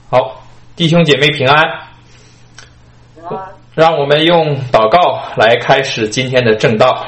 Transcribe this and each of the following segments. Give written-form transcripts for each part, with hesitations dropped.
好，弟兄姐妹平安。让我们用祷告来开始今天的正道。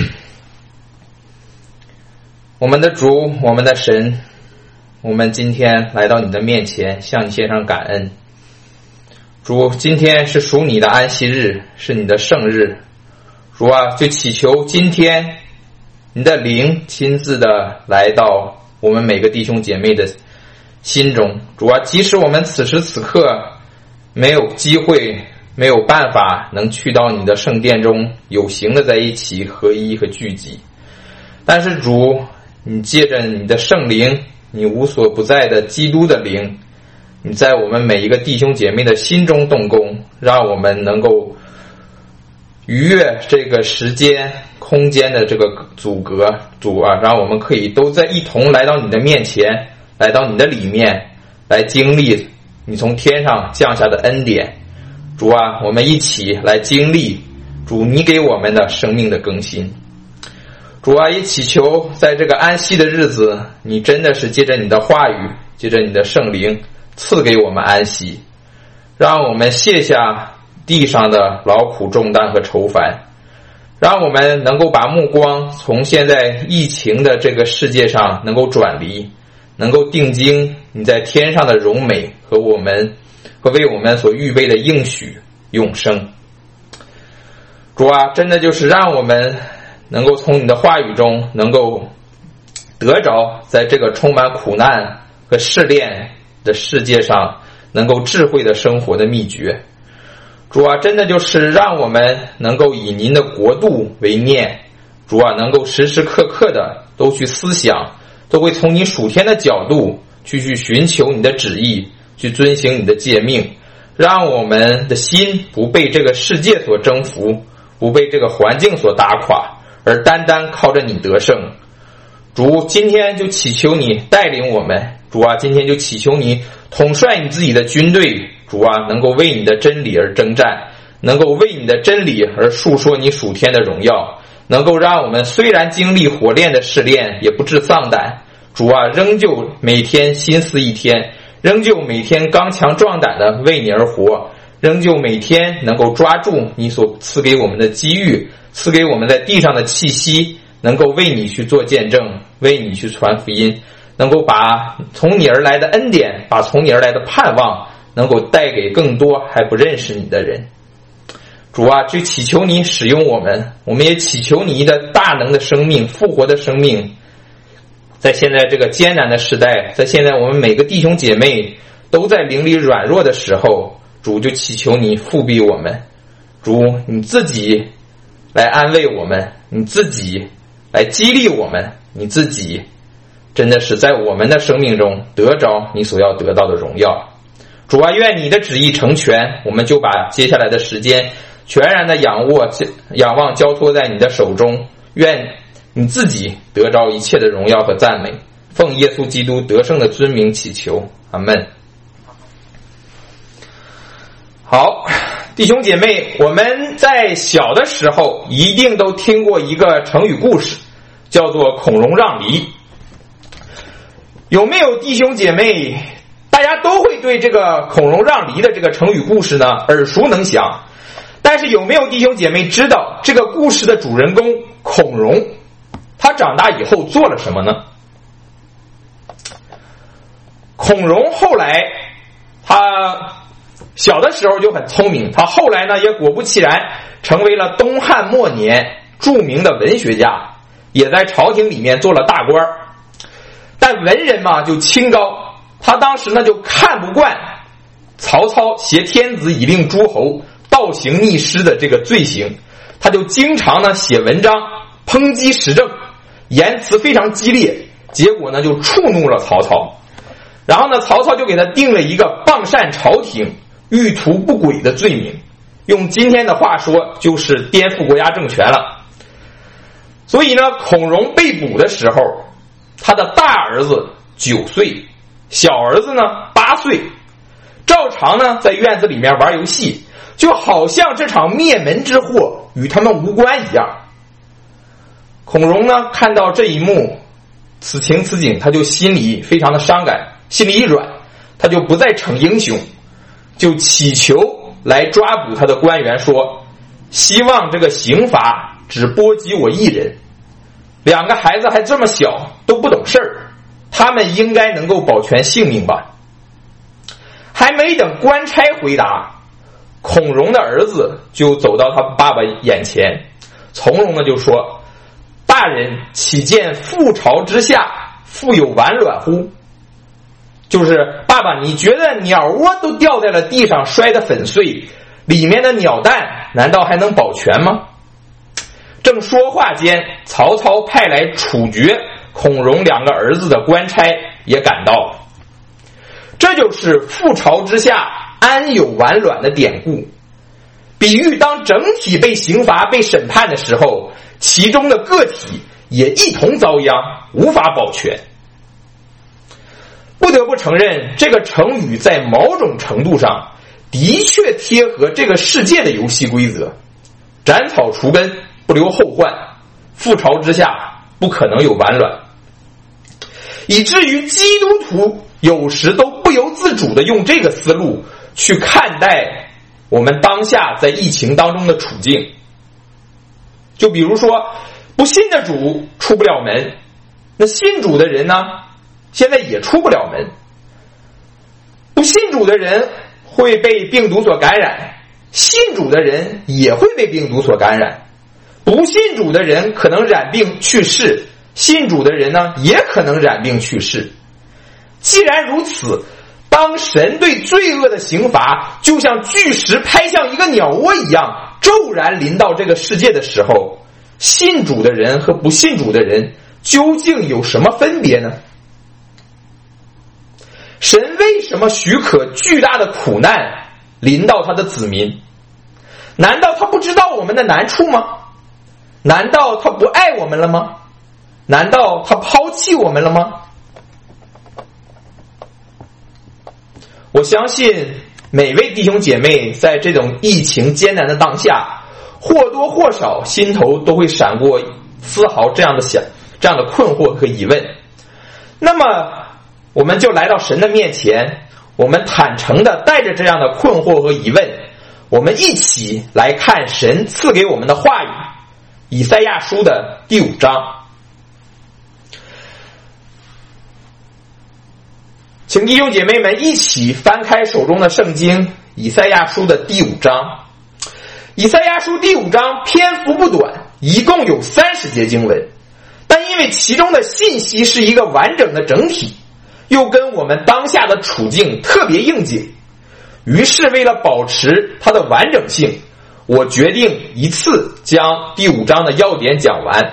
我们的主，我们的神，我们今天来到你的面前，向你献上感恩。主，今天是属你的安息日，是你的圣日。主啊，就祈求今天你的灵亲自的来到我们每个弟兄姐妹的心中。主啊，即使我们此时此刻没有机会，没有办法能去到你的圣殿中有形的在一起合一和聚集，但是主，你借着你的圣灵，你无所不在的基督的灵，你在我们每一个弟兄姐妹的心中动工，让我们能够逾越这个时间空间的这个阻隔。主啊，让我们可以都在一同来到你的面前，来到你的里面，来经历你从天上降下的恩典。主啊，我们一起来经历主你给我们的生命的更新。主啊，也祈求在这个安息的日子，你真的是借着你的话语，借着你的圣灵赐给我们安息，让我们卸下地上的劳苦重担和愁烦，让我们能够把目光从现在疫情的这个世界上能够转离，能够定睛你在天上的荣美和为我们所预备的应许永生。主啊，真的就是让我们能够从你的话语中能够得着在这个充满苦难和试炼的世界上能够智慧的生活的秘诀。主啊，真的就是让我们能够以您的国度为念。主啊，能够时时刻刻的都去思想，都会从你属天的角度去寻求你的旨意，去遵行你的诫命，让我们的心不被这个世界所征服，不被这个环境所打垮，而单单靠着你得胜。主，今天就祈求你带领我们。主啊，今天就祈求你统帅你自己的军队。主啊，能够为你的真理而征战，能够为你的真理而述说你属天的荣耀，能够让我们虽然经历火炼的试炼，也不致丧胆。主啊，仍旧每天心思一天，仍旧每天刚强壮胆的为你而活，仍旧每天能够抓住你所赐给我们的机遇，赐给我们在地上的气息，能够为你去做见证，为你去传福音，能够把从你而来的恩典，把从你而来的盼望能够带给更多还不认识你的人。主啊，就祈求你使用我们，我们也祈求你的大能的生命，复活的生命，在现在这个艰难的时代，在现在我们每个弟兄姐妹都在灵里软弱的时候，主就祈求你复庇我们。主，你自己来安慰我们，你自己来激励我们，你自己真的是在我们的生命中得着你所要得到的荣耀。主啊，愿你的旨意成全，我们就把接下来的时间全然的仰望交托在你的手中，愿你自己得着一切的荣耀和赞美，奉耶稣基督得胜的尊名祈求，阿们。好，弟兄姐妹，我们在小的时候一定都听过一个成语故事，叫做孔融让梨。有没有弟兄姐妹大家都会对这个孔融让梨的这个成语故事呢耳熟能详？但是有没有弟兄姐妹知道这个故事的主人公孔融他长大以后做了什么呢？孔融后来他小的时候就很聪明，他后来呢也果不其然成为了东汉末年著名的文学家，也在朝廷里面做了大官。但文人嘛就清高，他当时呢就看不惯曹操挟天子以令诸侯倒行逆施的这个罪行，他就经常呢写文章抨击时政，言辞非常激烈，结果呢就触怒了曹操。然后呢曹操就给他定了一个谤擅朝廷欲图不轨的罪名，用今天的话说就是颠覆国家政权了。所以呢孔融被捕的时候，他的大儿子9岁，小儿子呢8岁，照常呢在院子里面玩游戏，就好像这场灭门之祸与他们无关一样。孔融呢看到这一幕，此情此景，他就心里非常的伤感，心里一软，他他就不再逞英雄，就祈求来抓捕他的官员说，希望这个刑罚只波及我一人，2个孩子还这么小，都不懂事儿，他们应该能够保全性命吧。还没等官差回答，孔融的儿子就走到他爸爸眼前，从容的就说，大人岂见覆巢之下复有完卵乎？就是爸爸，你觉得鸟窝都掉在了地上摔得粉碎，里面的鸟蛋难道还能保全吗？正说话间，曹操派来处决孔融2个儿子的官差也赶到了。这就是覆巢之下安有完卵的典故，比喻当整体被刑罚被审判的时候，其中的个体也一同遭殃，无法保全。不得不承认，这个成语在某种程度上的确贴合这个世界的游戏规则，斩草除根，不留后患，覆巢之下不可能有完卵，以至于基督徒有时都不由自主地用这个思路去看待我们当下在疫情当中的处境。就比如说，不信的主出不了门，那信主的人呢，现在也出不了门。不信主的人会被病毒所感染，信主的人也会被病毒所感染。不信主的人可能染病去世，信主的人呢，也可能染病去世。既然如此，当神对罪恶的刑罚就像巨石拍向一个鸟窝一样骤然临到这个世界的时候，信主的人和不信主的人究竟有什么分别呢？神为什么许可巨大的苦难临到他的子民？难道他不知道我们的难处吗？难道他不爱我们了吗？难道他抛弃我们了吗？我相信每位弟兄姐妹在这种疫情艰难的当下，或多或少心头都会闪过丝毫这样的困惑和疑问。那么我们就来到神的面前，我们坦诚的带着这样的困惑和疑问，我们一起来看神赐给我们的话语，以赛亚书的第5章。请弟兄姐妹们一起翻开手中的圣经，以赛亚书的第5章。以赛亚书第5章篇幅不短，一共有30节经文，但因为其中的信息是一个完整的整体，又跟我们当下的处境特别应景，于是为了保持它的完整性，我决定一次将第5章的要点讲完。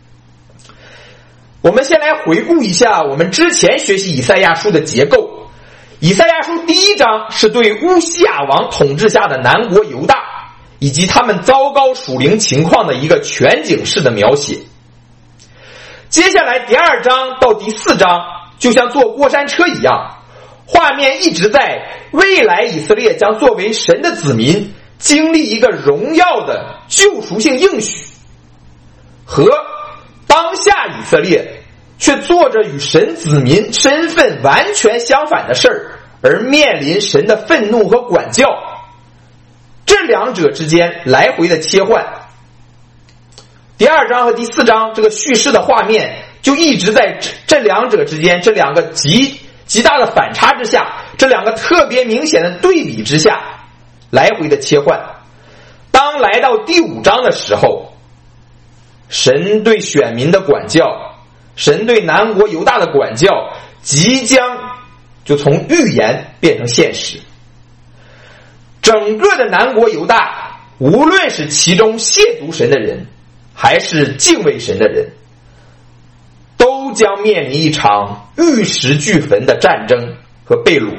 我们先来回顾一下我们之前学习以赛亚书的结构。以赛亚书第1章是对乌西亚王统治下的南国犹大以及他们糟糕属灵情况的一个全景式的描写。接下来第2章到第4章就像坐过山车一样，画面一直在未来以色列将作为神的子民经历一个荣耀的救赎性应许，和当下以色列却做着与神子民身份完全相反的事儿，而面临神的愤怒和管教，这两者之间来回的切换。第2章和第4章这个叙事的画面就一直在这两者之间，这两个极大的反差之下，这两个特别明显的对比之下来回的切换。当来到第5章的时候，神对选民的管教，神对南国犹大的管教即将就从预言变成现实。整个的南国犹大，无论是其中亵渎神的人还是敬畏神的人，都将面临一场玉石俱焚的战争和被掳。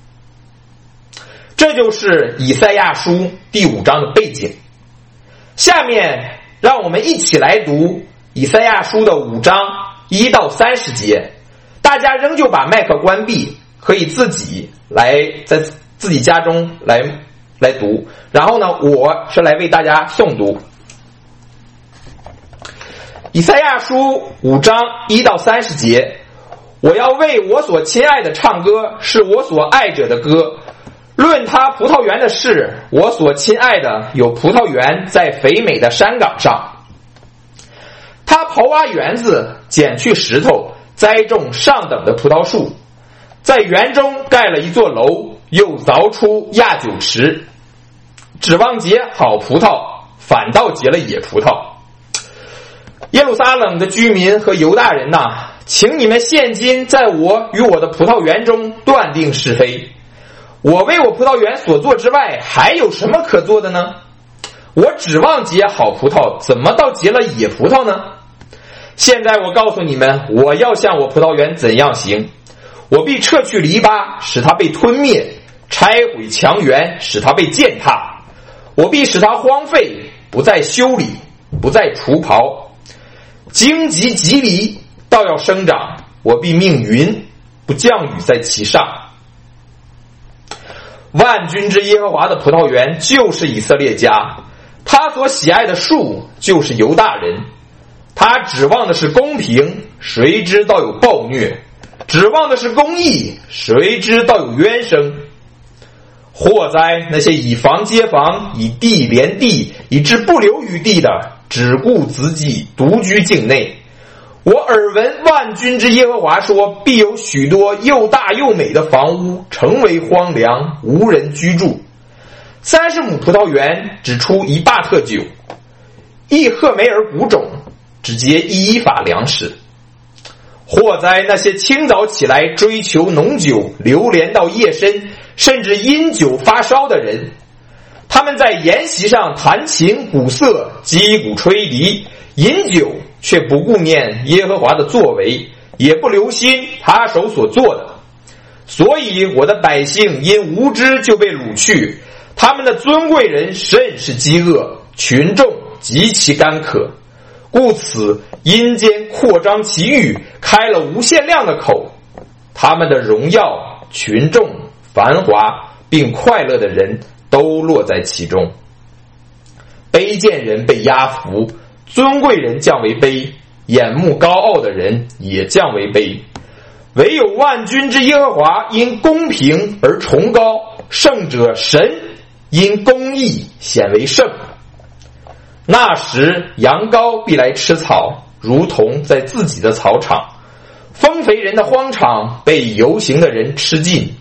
这就是以赛亚书第5章的背景。下面让我们一起来读以赛亚书的5章1到30节。大家仍旧把麦克关闭，可以自己来在自己家中来读，然后呢，我是来为大家诵读。以赛亚书5章1到30节， 我要为我所亲爱的唱歌，是我所爱者的歌。论他葡萄园的事，我所亲爱的有葡萄园在肥美的山岗上。他刨挖园子，捡去石头，栽种上等的葡萄树，在园中盖了一座楼，又凿出压酒池，指望结好葡萄，反倒结了野葡萄。耶路撒冷的居民和犹大人呐，请你们现今在我与我的葡萄园中断定是非。我为我葡萄园所做之外，还有什么可做的呢？我指望结好葡萄，怎么倒结了野葡萄呢？现在我告诉你们，我要向我葡萄园怎样行。我必撤去篱笆，使它被吞灭，拆毁墙垣，使它被践踏。我必使它荒废，不再修理，不再除刨。荆棘蒺藜倒要生长，我必命云不降雨在其上。万军之耶和华的葡萄园就是以色列家，他所喜爱的树就是犹大人。他指望的是公平，谁知道有暴虐；指望的是公义，谁知道有冤声。祸哉那些以房接房，以地连地，以致不留余地的，只顾自己，独居境内。我耳闻万军之耶和华说，必有许多又大又美的房屋成为荒凉，无人居住。30亩葡萄园只出1巴特酒，1赫梅尔谷种只结1伊法粮食。祸哉那些清早起来追求浓酒，流连到夜深，甚至因酒发烧的人。他们在筵席上弹琴鼓瑟，击鼓吹笛，饮酒，却不顾念耶和华的作为，也不留心他手所做的。所以我的百姓因无知就被掳去，他们的尊贵人甚是饥饿，群众极其干渴。故此阴间扩张其域，开了无限量的口。他们的荣耀、群众、繁华并快乐的人都落在其中。卑贱人被压服，尊贵人降为卑，眼目高傲的人也降为卑。唯有万军之耶和华因公平而崇高，圣者神因公义显为圣。那时羊羔必来吃草，如同在自己的草场，丰肥人的荒场被游行的人吃尽。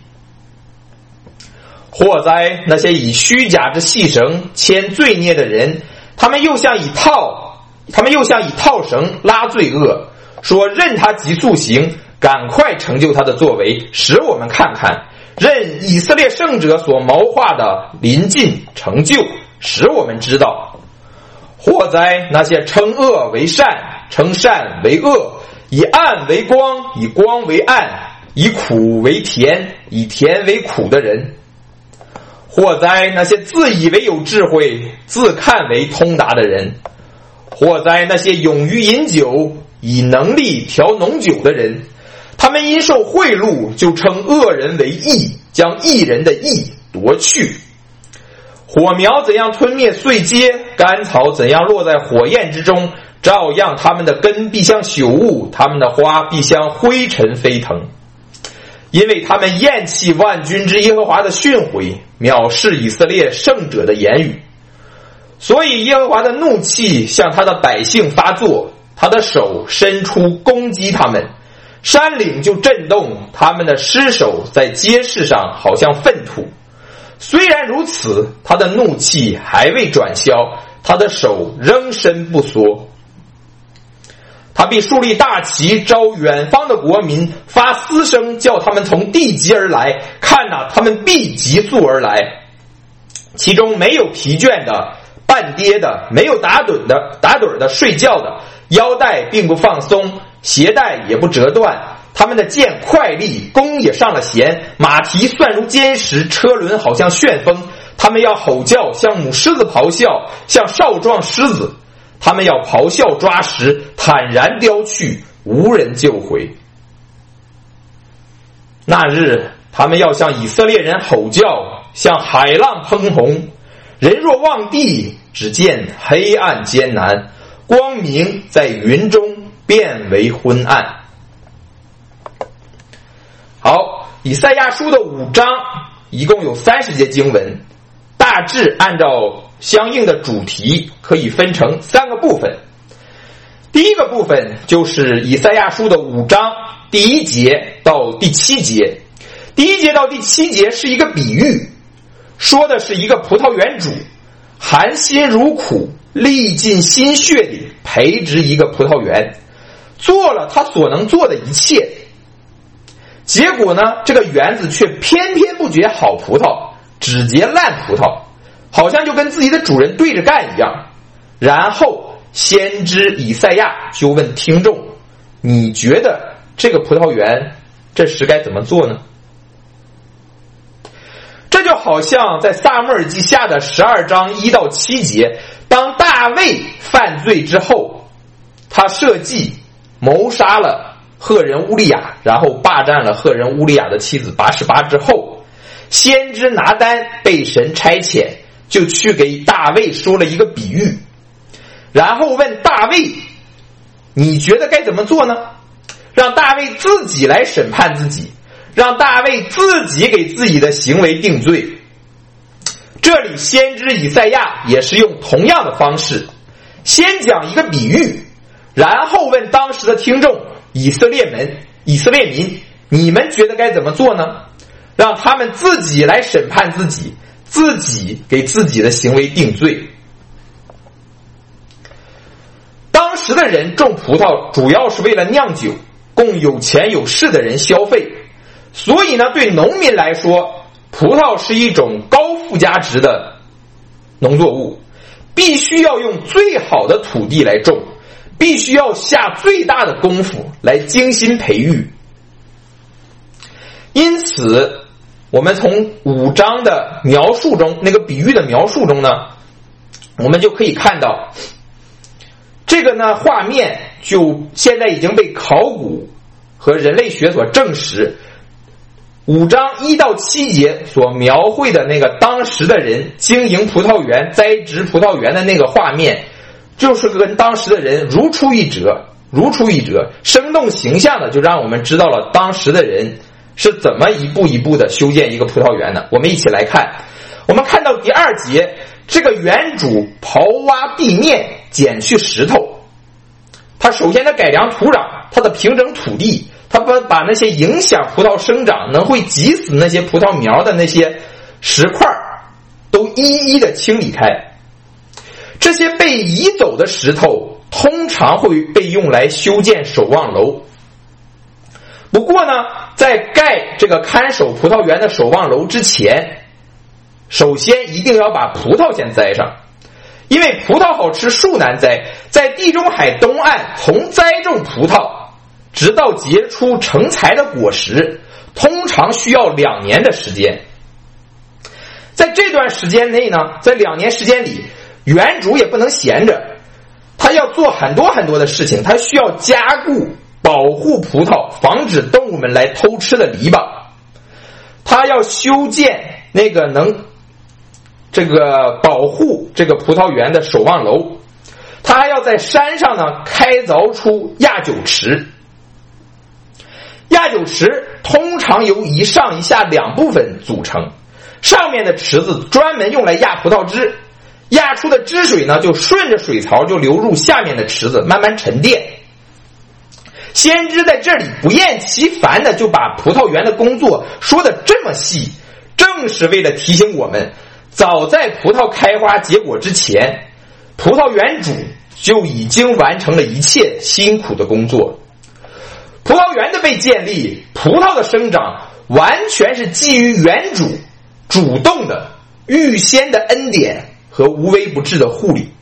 祸哉那些以虚假之细绳牵罪孽的人，他们又像以套绳拉罪恶，说任他急速行，赶快成就他的作为，使我们看看，任以色列圣者所谋划的临近成就，使我们知道。祸哉那些称恶为善，称善为恶，以暗为光，以光为暗，以苦为甜，以甜为苦的人。祸哉那些自以为有智慧，自看为通达的人。祸哉那些勇于饮酒，以能力调浓酒的人。他们因受贿赂，就称恶人为义，将义人的义夺去。火苗怎样吞灭碎秸，干草怎样落在火焰之中，照样他们的根必像朽物，他们的花必像灰尘飞腾。因为他们厌弃万军之耶和华的训诲，藐视以色列圣者的言语，所以耶和华的怒气向他的百姓发作，他的手伸出攻击他们，山岭就震动，他们的尸首在街市上好像粪土。虽然如此，他的怒气还未转消，他的手仍伸不缩。他必树立大旗，招远方的国民，发嘶声，叫他们从地极而来。看哪，他们必急速而来，其中没有疲倦的，半跌的，没有打盹的，睡觉的，腰带并不放松，鞋带也不折断。他们的剑快利，弓也上了弦，马蹄算如坚石，车轮好像旋风。他们要吼叫，像母狮子咆哮，像少壮狮子。他们要咆哮抓食，坦然叼去，无人救回。那日他们要向以色列人吼叫，像海浪喷洪。人若望地，只见黑暗艰难，光明在云中变为昏暗。 好，以赛亚书的5章一共有30节经文，大致按照相应的主题可以分成3个部分。第一个部分就是以赛亚书的5章第1节到第7节。第1节到第7节是一个比喻，说的是一个葡萄园主含辛茹苦，历尽心血地培植一个葡萄园，做了他所能做的一切，结果呢，这个园子却偏偏不结好葡萄，只结烂葡萄，好像就跟自己的主人对着干一样。然后先知以赛亚就问听众，你觉得这个葡萄园这时该怎么做呢？这就好像在撒母耳记下的12章1到7节，当大卫犯罪之后，他设计谋杀了赫人乌利亚，然后霸占了赫人乌利亚的妻子拔示巴之后，先知拿单被神差遣，就去给大卫说了一个比喻，然后问大卫，你觉得该怎么做呢？让大卫自己来审判自己，让大卫自己给自己的行为定罪。这里先知以赛亚也是用同样的方式，先讲一个比喻，然后问当时的听众以色列民，你们觉得该怎么做呢？让他们自己来审判自己，自己给自己的行为定罪。当时的人种葡萄主要是为了酿酒，供有钱有势的人消费，所以呢，对农民来说，葡萄是一种高附加值的农作物，必须要用最好的土地来种，必须要下最大的功夫来精心培育。因此我们从5章的描述中，那个比喻的描述中呢，我们就可以看到这个呢画面就现在已经被考古和人类学所证实。5章1到7节所描绘的那个当时的人经营葡萄园、栽植葡萄园的那个画面，就是跟当时的人如出一辙，生动形象的就让我们知道了当时的人是怎么一步一步的修建一个葡萄园的。我们一起来看，我们看到第2节，这个园主刨挖地面，捡去石头。他首先改良土壤，他平整土地，他把那些影响葡萄生长能会挤死那些葡萄苗的那些石块都一一的清理开。这些被移走的石头通常会被用来修建守望楼。不过呢，在盖这个看守葡萄园的守望楼之前，首先一定要把葡萄先栽上，因为葡萄好吃树难栽，在地中海东岸从栽种葡萄直到结出成材的果实，通常需要2年的时间。在这段时间内呢，在2年时间里，园主也不能闲着，他要做很多很多的事情，他需要加固保护葡萄，防止动物们来偷吃的篱笆，他要修建那个能保护这个葡萄园的守望楼，他还要在山上呢开凿出压酒池。压酒池通常由一上一下2部分组成，上面的池子专门用来压葡萄汁，压出的汁水呢就顺着水槽就流入下面的池子，慢慢沉淀。先知在这里不厌其烦的就把葡萄园的工作说得这么细，正是为了提醒我们，早在葡萄开花结果之前，葡萄园主就已经完成了一切辛苦的工作。葡萄园的被建立，葡萄的生长，完全是基于园主主动的预先的恩典和无微不至的护理。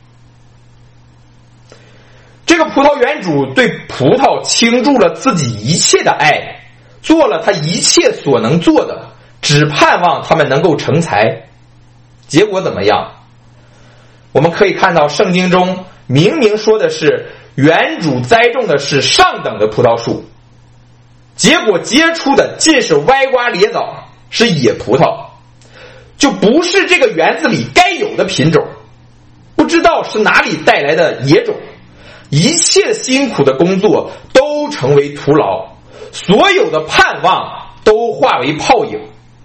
这个葡萄园主对葡萄倾注了自己一切的爱，做了他一切所能做的，只盼望他们能够成才。结果怎么样？我们可以看到圣经中明明说的是园主栽种的是上等的葡萄树，结果结出的尽是歪瓜裂枣，是野葡萄，就不是这个园子里该有的品种，不知道是哪里带来的野种，一切辛苦的工作都成为徒劳，所有的盼望都化为泡影。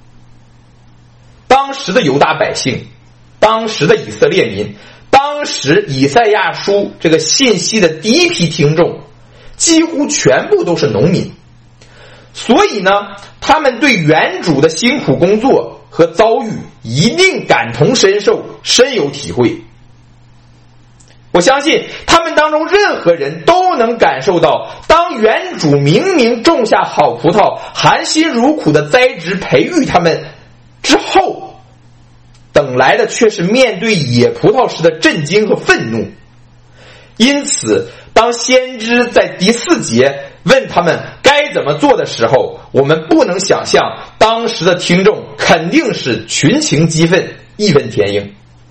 当时的犹大百姓，当时的以色列民，当时以赛亚书这个信息的第一批听众，几乎全部都是农民。所以呢，他们对原主的辛苦工作和遭遇一定感同身受，深有体会。我相信他们当中任何人都能感受到，当原主明明种下好葡萄，含辛茹苦的栽植培育他们之后，等来的却是面对野葡萄时的震惊和愤怒。因此当先知在第4节问他们该怎么做的时候，我们不能想象当时的听众肯定是群情激愤，义愤填膺。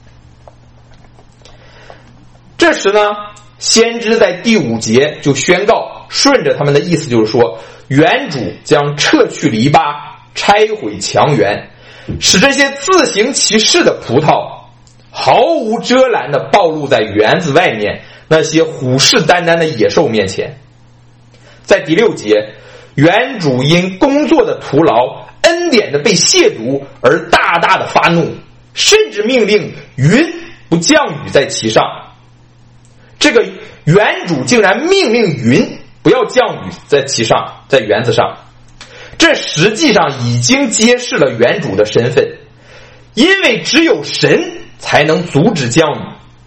这时呢，先知在第5节就宣告，顺着他们的意思就是说，原主将撤去篱笆，拆毁墙垣，使这些自行其事的葡萄毫无遮拦地暴露在园子外面那些虎视眈眈的野兽面前。在第6节，原主因工作的徒劳，恩典的被亵渎而大大的发怒，甚至命令云不降雨在其上。这个原主竟然命令云不要降雨在其上，在园子上，这实际上已经揭示了原主的身份，因为只有神才能阻止降雨，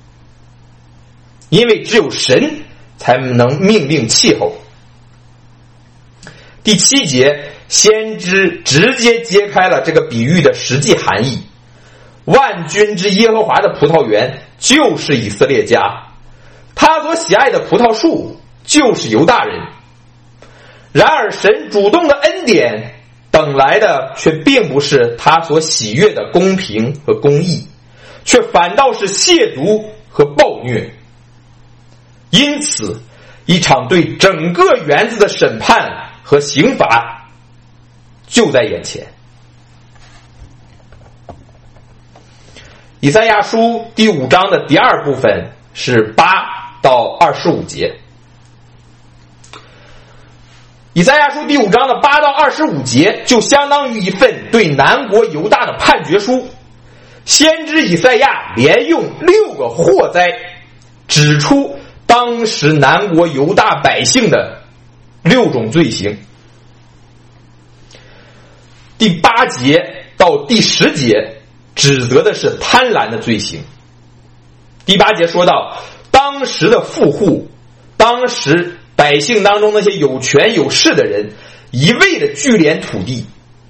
因为只有神才能命令气候。第7节，先知直接揭开了这个比喻的实际含义。万军之耶和华的葡萄园就是以色列家，他所喜爱的葡萄树就是犹大人。然而神主动的恩典等来的却并不是他所喜悦的公平和公义，却反倒是亵渎和暴虐。因此一场对整个园子的审判和刑罚就在眼前。以赛亚书第5章的第2部分是8到25节。以赛亚书第5章的8到25节就相当于一份对南国犹大的判决书。先知以赛亚连用6个祸灾，指出当时南国犹大百姓的6种罪行。第8节到第10节指责的是贪婪的罪行。第8节说到当时的富户，当时百姓当中那些有权有势的人一味的聚敛土地。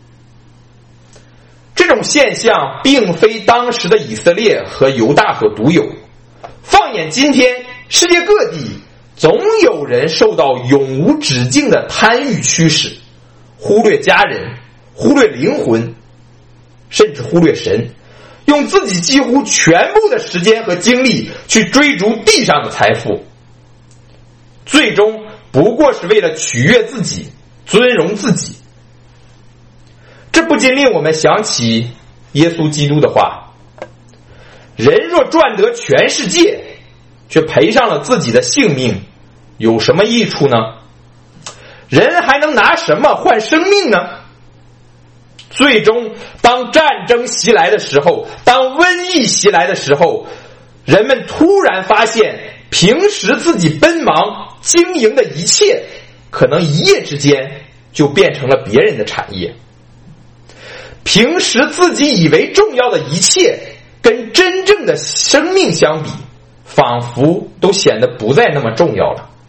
这种现象并非当时的以色列和犹大所独有，放眼今天，世界各地总有人受到永无止境的贪欲驱使，忽略家人，忽略灵魂，甚至忽略神，用自己几乎全部的时间和精力去追逐地上的财富，最终不过是为了取悦自己，尊荣自己。这不禁令我们想起耶稣基督的话，人若赚得全世界，却赔上了自己的性命，有什么益处呢？人还能拿什么换生命呢？最终当战争袭来的时候，当瘟疫袭来的时候，人们突然发现平时自己奔忙经营的一切，可能一夜之间就变成了别人的产业。平时自己以为重要的一切，跟真正的生命相比，仿佛都显得不再那么重要了。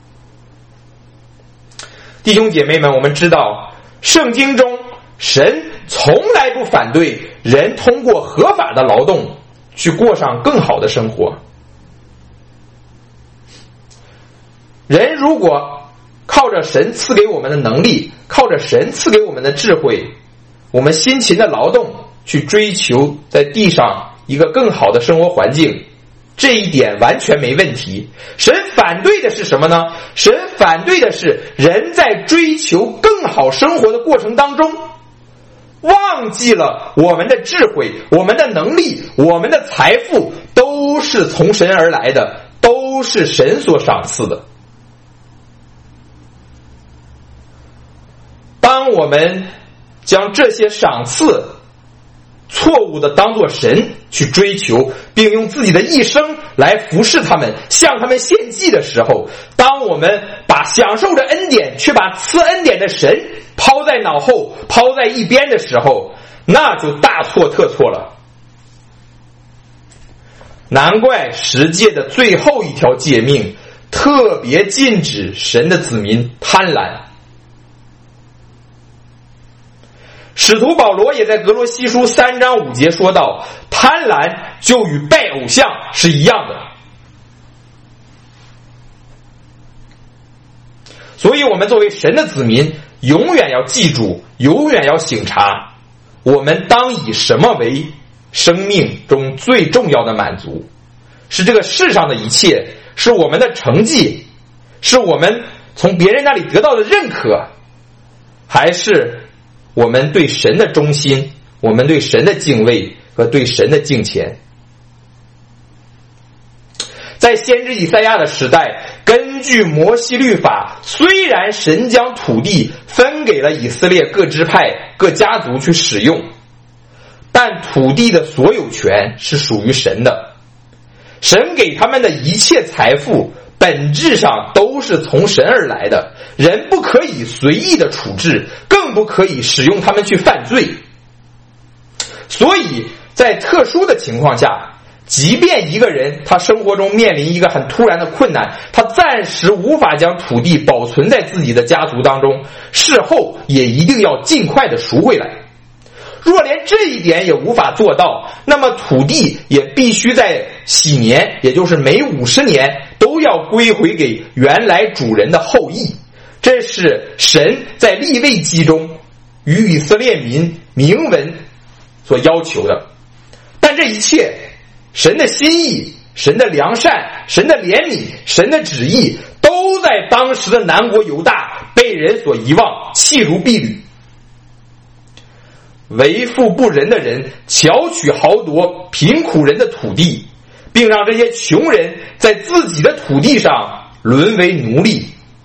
弟兄姐妹们，我们知道圣经中神从来不反对人通过合法的劳动去过上更好的生活。人如果靠着神赐给我们的能力，靠着神赐给我们的智慧，我们辛勤的劳动去追求在地上一个更好的生活环境，这一点完全没问题。神反对的是什么呢？神反对的是人在追求更好生活的过程当中，忘记了我们的智慧，我们的能力，我们的财富都是从神而来的，都是神所赏赐的。当我们将这些赏赐错误的当作神去追求，并用自己的一生来服侍他们，向他们献祭的时候，当我们把享受着恩典却把赐恩典的神抛在脑后，抛在一边的时候，那就大错特错了。难怪十诫的最后一条诫命特别禁止神的子民贪婪。使徒保罗也在格罗西书3章5节说到，贪婪就与拜偶像是一样的。所以我们作为神的子民，永远要记住，永远要省察，我们当以什么为生命中最重要的满足？是这个世上的一切，是我们的成绩，是我们从别人那里得到的认可，还是我们对神的忠心，我们对神的敬畏和对神的敬虔？在先知以赛亚的时代，根据摩西律法，虽然神将土地分给了以色列各支派各家族去使用，但土地的所有权是属于神的。神给他们的一切财富本质上都是从神而来的，人不可以随意的处置，更不可以使用他们去犯罪。所以在特殊的情况下，即便一个人他生活中面临一个很突然的困难，他暂时无法将土地保存在自己的家族当中，事后也一定要尽快的赎回来。若连这一点也无法做到，那么土地也必须在禧年，也就是每50年都要归回给原来主人的后裔。这是神在利未记中与以色列民明文所要求的。但这一切，神的心意、神的良善、神的怜悯、神的旨意，都在当时的南国犹大被人所遗忘，弃如敝履。为富不仁的人巧取豪夺贫苦人的土地，并让这些穷人在自己的土地上沦为奴隶。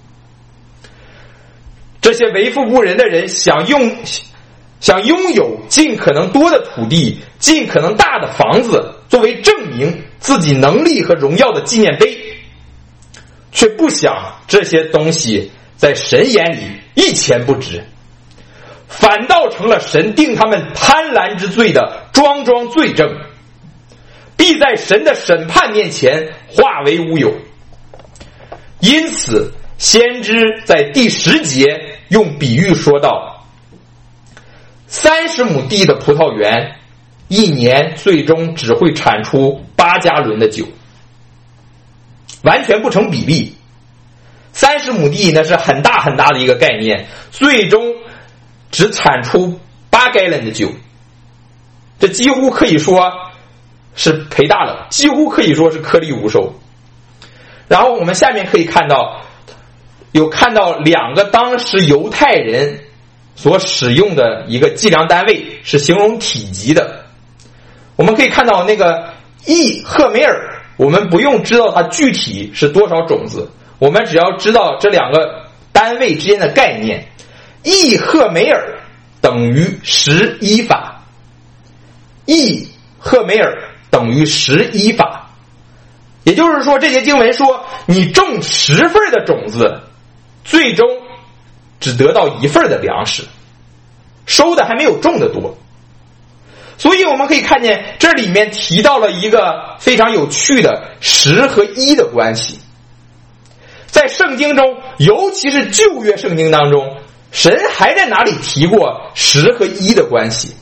这些为富不仁的人想拥有尽可能多的土地，尽可能大的房子，作为证明自己能力和荣耀的纪念碑，却不想这些东西在神眼里一钱不值，反倒成了神定他们贪婪之罪的桩桩罪证，必在神的审判面前化为乌有。因此先知在第10节用比喻说道，30亩地的葡萄园一年最终只会产出8加仑的酒，完全不成比例。30亩地那是很大很大的一个概念，最终只产出8加仑的酒，这几乎可以说是赔大了，几乎可以说是颗粒无收。然后我们下面可以看到2个当时犹太人所使用的一个计量单位，是形容体积的。我们可以看到那个1赫梅尔，我们不用知道它具体是多少种子，我们只要知道这2个单位之间的概念。1赫梅尔等于11法，1赫梅尔等于11法。也就是说，这些经文说，你种10份的种子，最终只得到1份的粮食，收的还没有种的多。所以我们可以看见这里面提到了一个非常有趣的10和1的关系。在圣经中，尤其是旧约圣经当中，神还在哪里提过10和1的关系？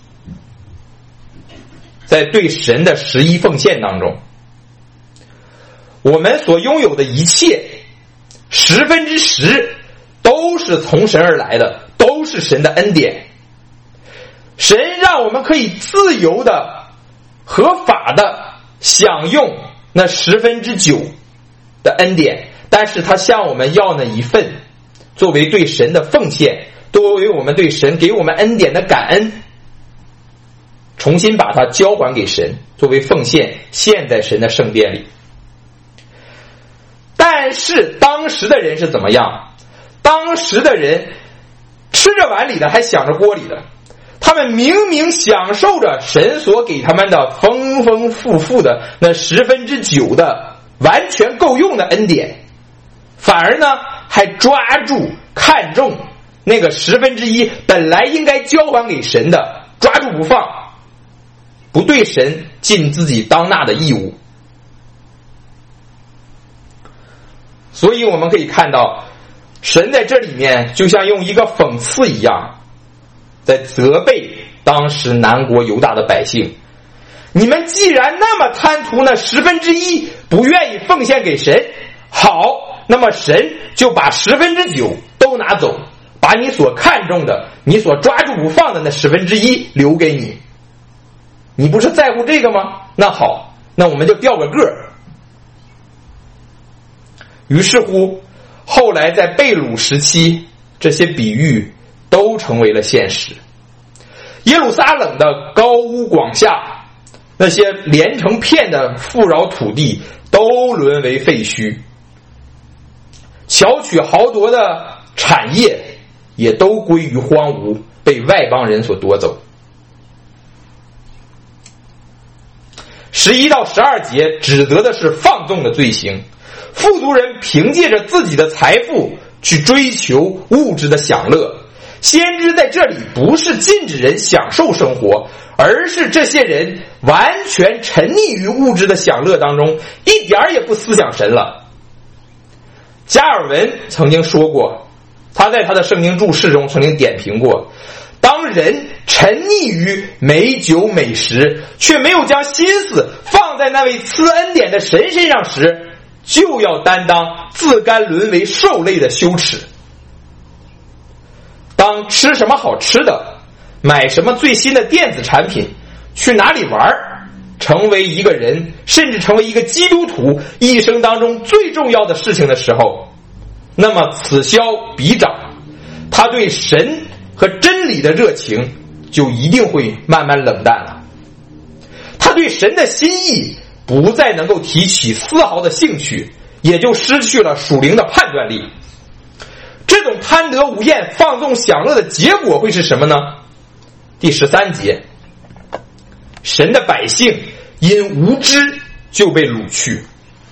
在对神的11奉献当中，我们所拥有的一切10%都是从神而来的，都是神的恩典。神让我们可以自由的、合法的享用那9%的恩典，但是他向我们要那1份，作为对神的奉献，作为我们对神给我们恩典的感恩，重新把它交还给神，作为奉献献在神的圣殿里。但是当时的人是怎么样？当时的人吃着碗里的还想着锅里的， 他们明明享受着神所给他们的丰丰富富的那9%的完全够用的恩典，反而呢还抓住看重那个1/10本来应该交还给神的，抓住不放，不对神尽自己当纳的义务。所以我们可以看到，神在这里面就像用一个讽刺一样，在责备当时南国犹大的百姓。你们既然那么贪图那1/10，不愿意奉献给神，好，那么神就把9%都拿走，把你所看重的，你所抓住不放的那1/10留给你。你不是在乎这个吗？那好，那我们就掉个个儿。于是乎，后来在被掳时期，这些比喻都成为了现实。耶路撒冷的高屋广厦，那些连成片的富饶土地都沦为废墟，巧取豪夺的产业也都归于荒芜，被外邦人所夺走。11到12节指责的是放纵的罪行，富足人凭借着自己的财富去追求物质的享乐。先知在这里不是禁止人享受生活，而是这些人完全沉溺于物质的享乐当中，一点也不思想神了。加尔文曾经说过，他在他的圣经注释中曾经点评过，当人沉溺于美酒美食，却没有将心思放在那位赐恩典的神身上时，就要担当自甘沦为兽类的羞耻。当吃什么好吃的，买什么最新的电子产品，去哪里玩，成为一个人，甚至成为一个基督徒一生当中最重要的事情的时候，那么此消彼长，他对神和真理的热情就一定会慢慢冷淡了。他对神的心意不再能够提起丝毫的兴趣，也就失去了属灵的判断力。这种贪得无厌、放纵享乐的结果会是什么呢？第13节，神的百姓因无知就被掳去。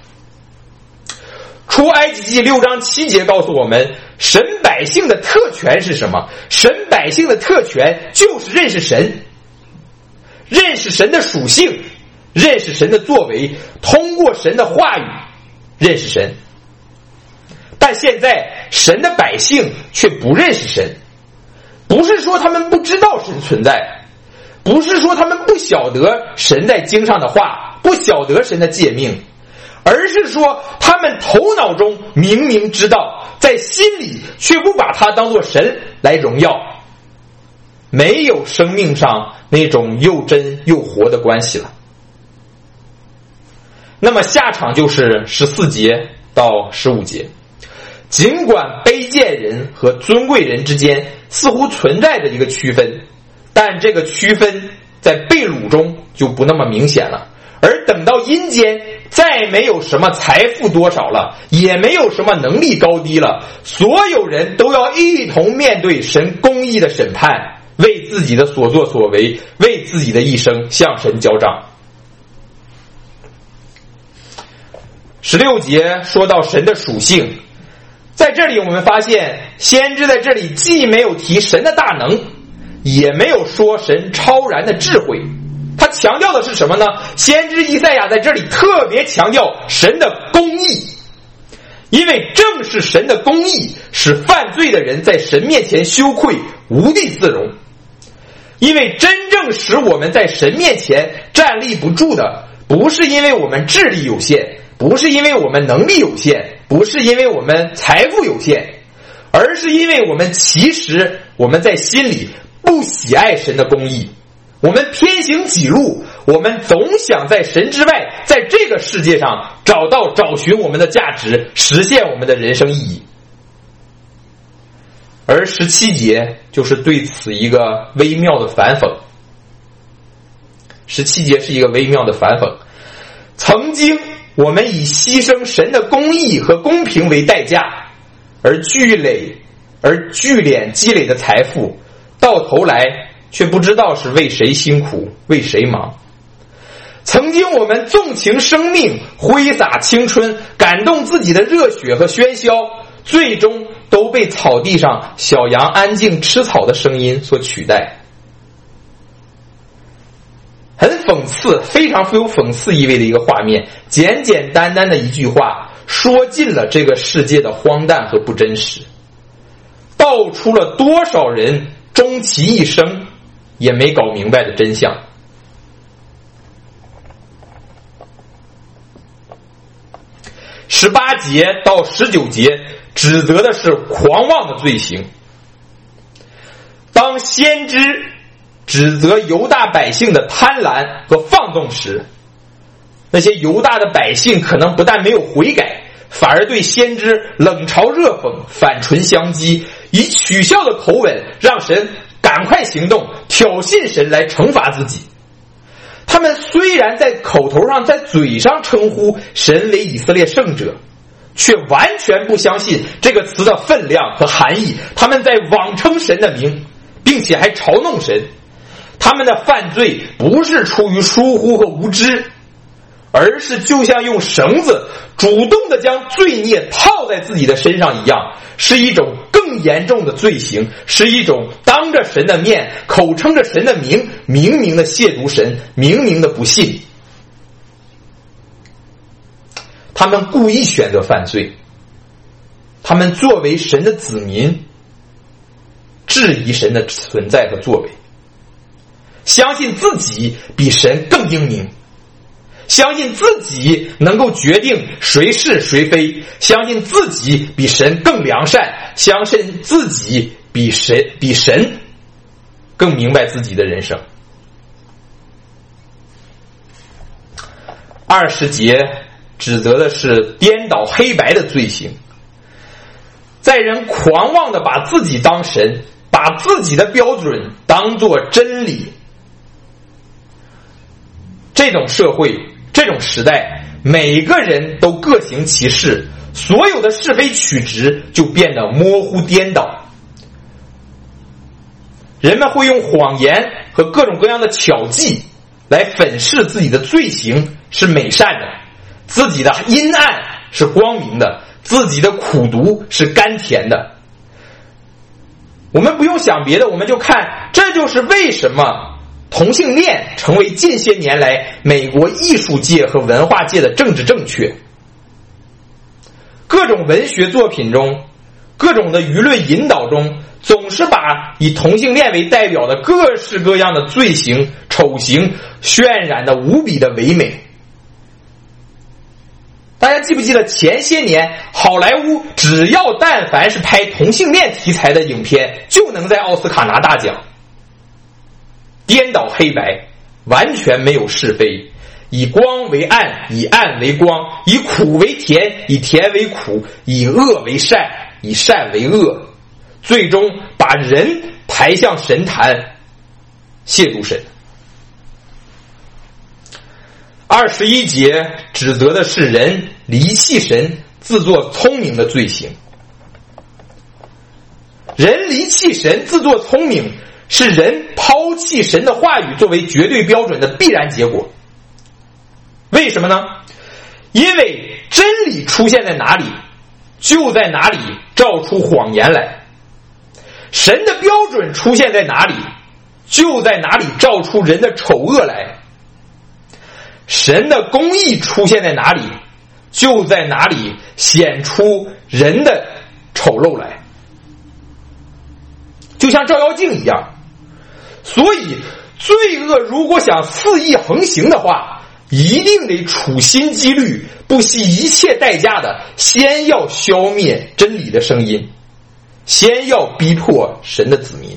出埃及记6章7节告诉我们，神百姓的特权是什么？神百姓的特权就是认识神，认识神的属性，认识神的作为，通过神的话语认识神。但现在神的百姓却不认识神，不是说他们不知道神存在，不是说他们不晓得神在经上的话，不晓得神的诫命，而是说他们头脑中明明知道，在心里却不把他当作神来荣耀，没有生命上那种又真又活的关系了。那么下场就是14节到15节。尽管卑贱人和尊贵人之间似乎存在着一个区分，但这个区分在被掳中就不那么明显了，而等到阴间，再没有什么财富多少了，也没有什么能力高低了，所有人都要一同面对神公义的审判，为自己的所作所为，为自己的一生向神交账。16节说到神的属性，在这里我们发现先知在这里既没有提神的大能，也没有说神超然的智慧，他强调的是什么呢？先知以赛亚在这里特别强调神的公义，因为正是神的公义使犯罪的人在神面前羞愧无地自容。因为真正使我们在神面前站立不住的，不是因为我们智力有限，不是因为我们能力有限，不是因为我们财富有限，而是因为我们在心里不喜爱神的公义，我们偏行己路，我们总想在神之外，在这个世界上找寻我们的价值，实现我们的人生意义。而17节就是对此一个微妙的反讽。17节是一个微妙的反讽。曾经我们以牺牲神的公义和公平为代价，而聚敛积累的财富，到头来却不知道是为谁辛苦，为谁忙。曾经我们纵情生命，挥洒青春，感动自己的热血和喧嚣，最终都被草地上小羊安静吃草的声音所取代。很讽刺，非常富有讽刺意味的一个画面，简简单单的一句话，说尽了这个世界的荒诞和不真实，道出了多少人终其一生也没搞明白的真相。18节到19节指责的是狂妄的罪行。当先知指责犹大百姓的贪婪和放纵时，那些犹大的百姓可能不但没有悔改，反而对先知冷嘲热讽，反唇相讥，以取笑的口吻让神赶快行动，挑衅神来惩罚自己。他们虽然在口头上在嘴上称呼神为以色列圣者，却完全不相信这个词的分量和含义，他们在妄称神的名，并且还嘲弄神。他们的犯罪不是出于疏忽和无知，而是就像用绳子主动的将罪孽套在自己的身上一样，是一种更严重的罪行，是一种当着神的面口称着神的名，明明的亵渎神，明明的不信。他们故意选择犯罪，他们作为神的子民质疑神的存在和作为，相信自己比神更英明，相信自己能够决定谁是谁非，相信自己比神更良善，相信自己比神更明白自己的人生。20节指责的是颠倒黑白的罪行，在人狂妄的把自己当神，把自己的标准当作真理。这种社会，这种时代，每个人都各行其事，所有的是非曲直就变得模糊颠倒。人们会用谎言和各种各样的巧计来粉饰自己的罪行是美善的，自己的阴暗是光明的，自己的苦毒是甘甜的。我们不用想别的，我们就看，这就是为什么同性恋成为近些年来美国艺术界和文化界的政治正确。各种文学作品中，各种的舆论引导中，总是把以同性恋为代表的各式各样的罪行、丑行渲染的无比的唯美。大家记不记得前些年好莱坞只要但凡是拍同性恋题材的影片，就能在奥斯卡拿大奖？颠倒黑白，完全没有是非，以光为暗，以暗为光，以苦为甜，以甜为苦，以恶为善，以善为恶，最终把人抬向神坛，亵渎神。21节指责的是人离弃神，自作聪明的罪行。人离弃神，自作聪明，是人抛弃神的话语作为绝对标准的必然结果。为什么呢？因为真理出现在哪里，就在哪里照出谎言来。神的标准出现在哪里，就在哪里照出人的丑恶来。神的公义出现在哪里，就在哪里显出人的丑陋来，就像照妖镜一样。所以罪恶如果想肆意横行的话，一定得处心积虑，不惜一切代价的先要消灭真理的声音，先要逼迫神的子民。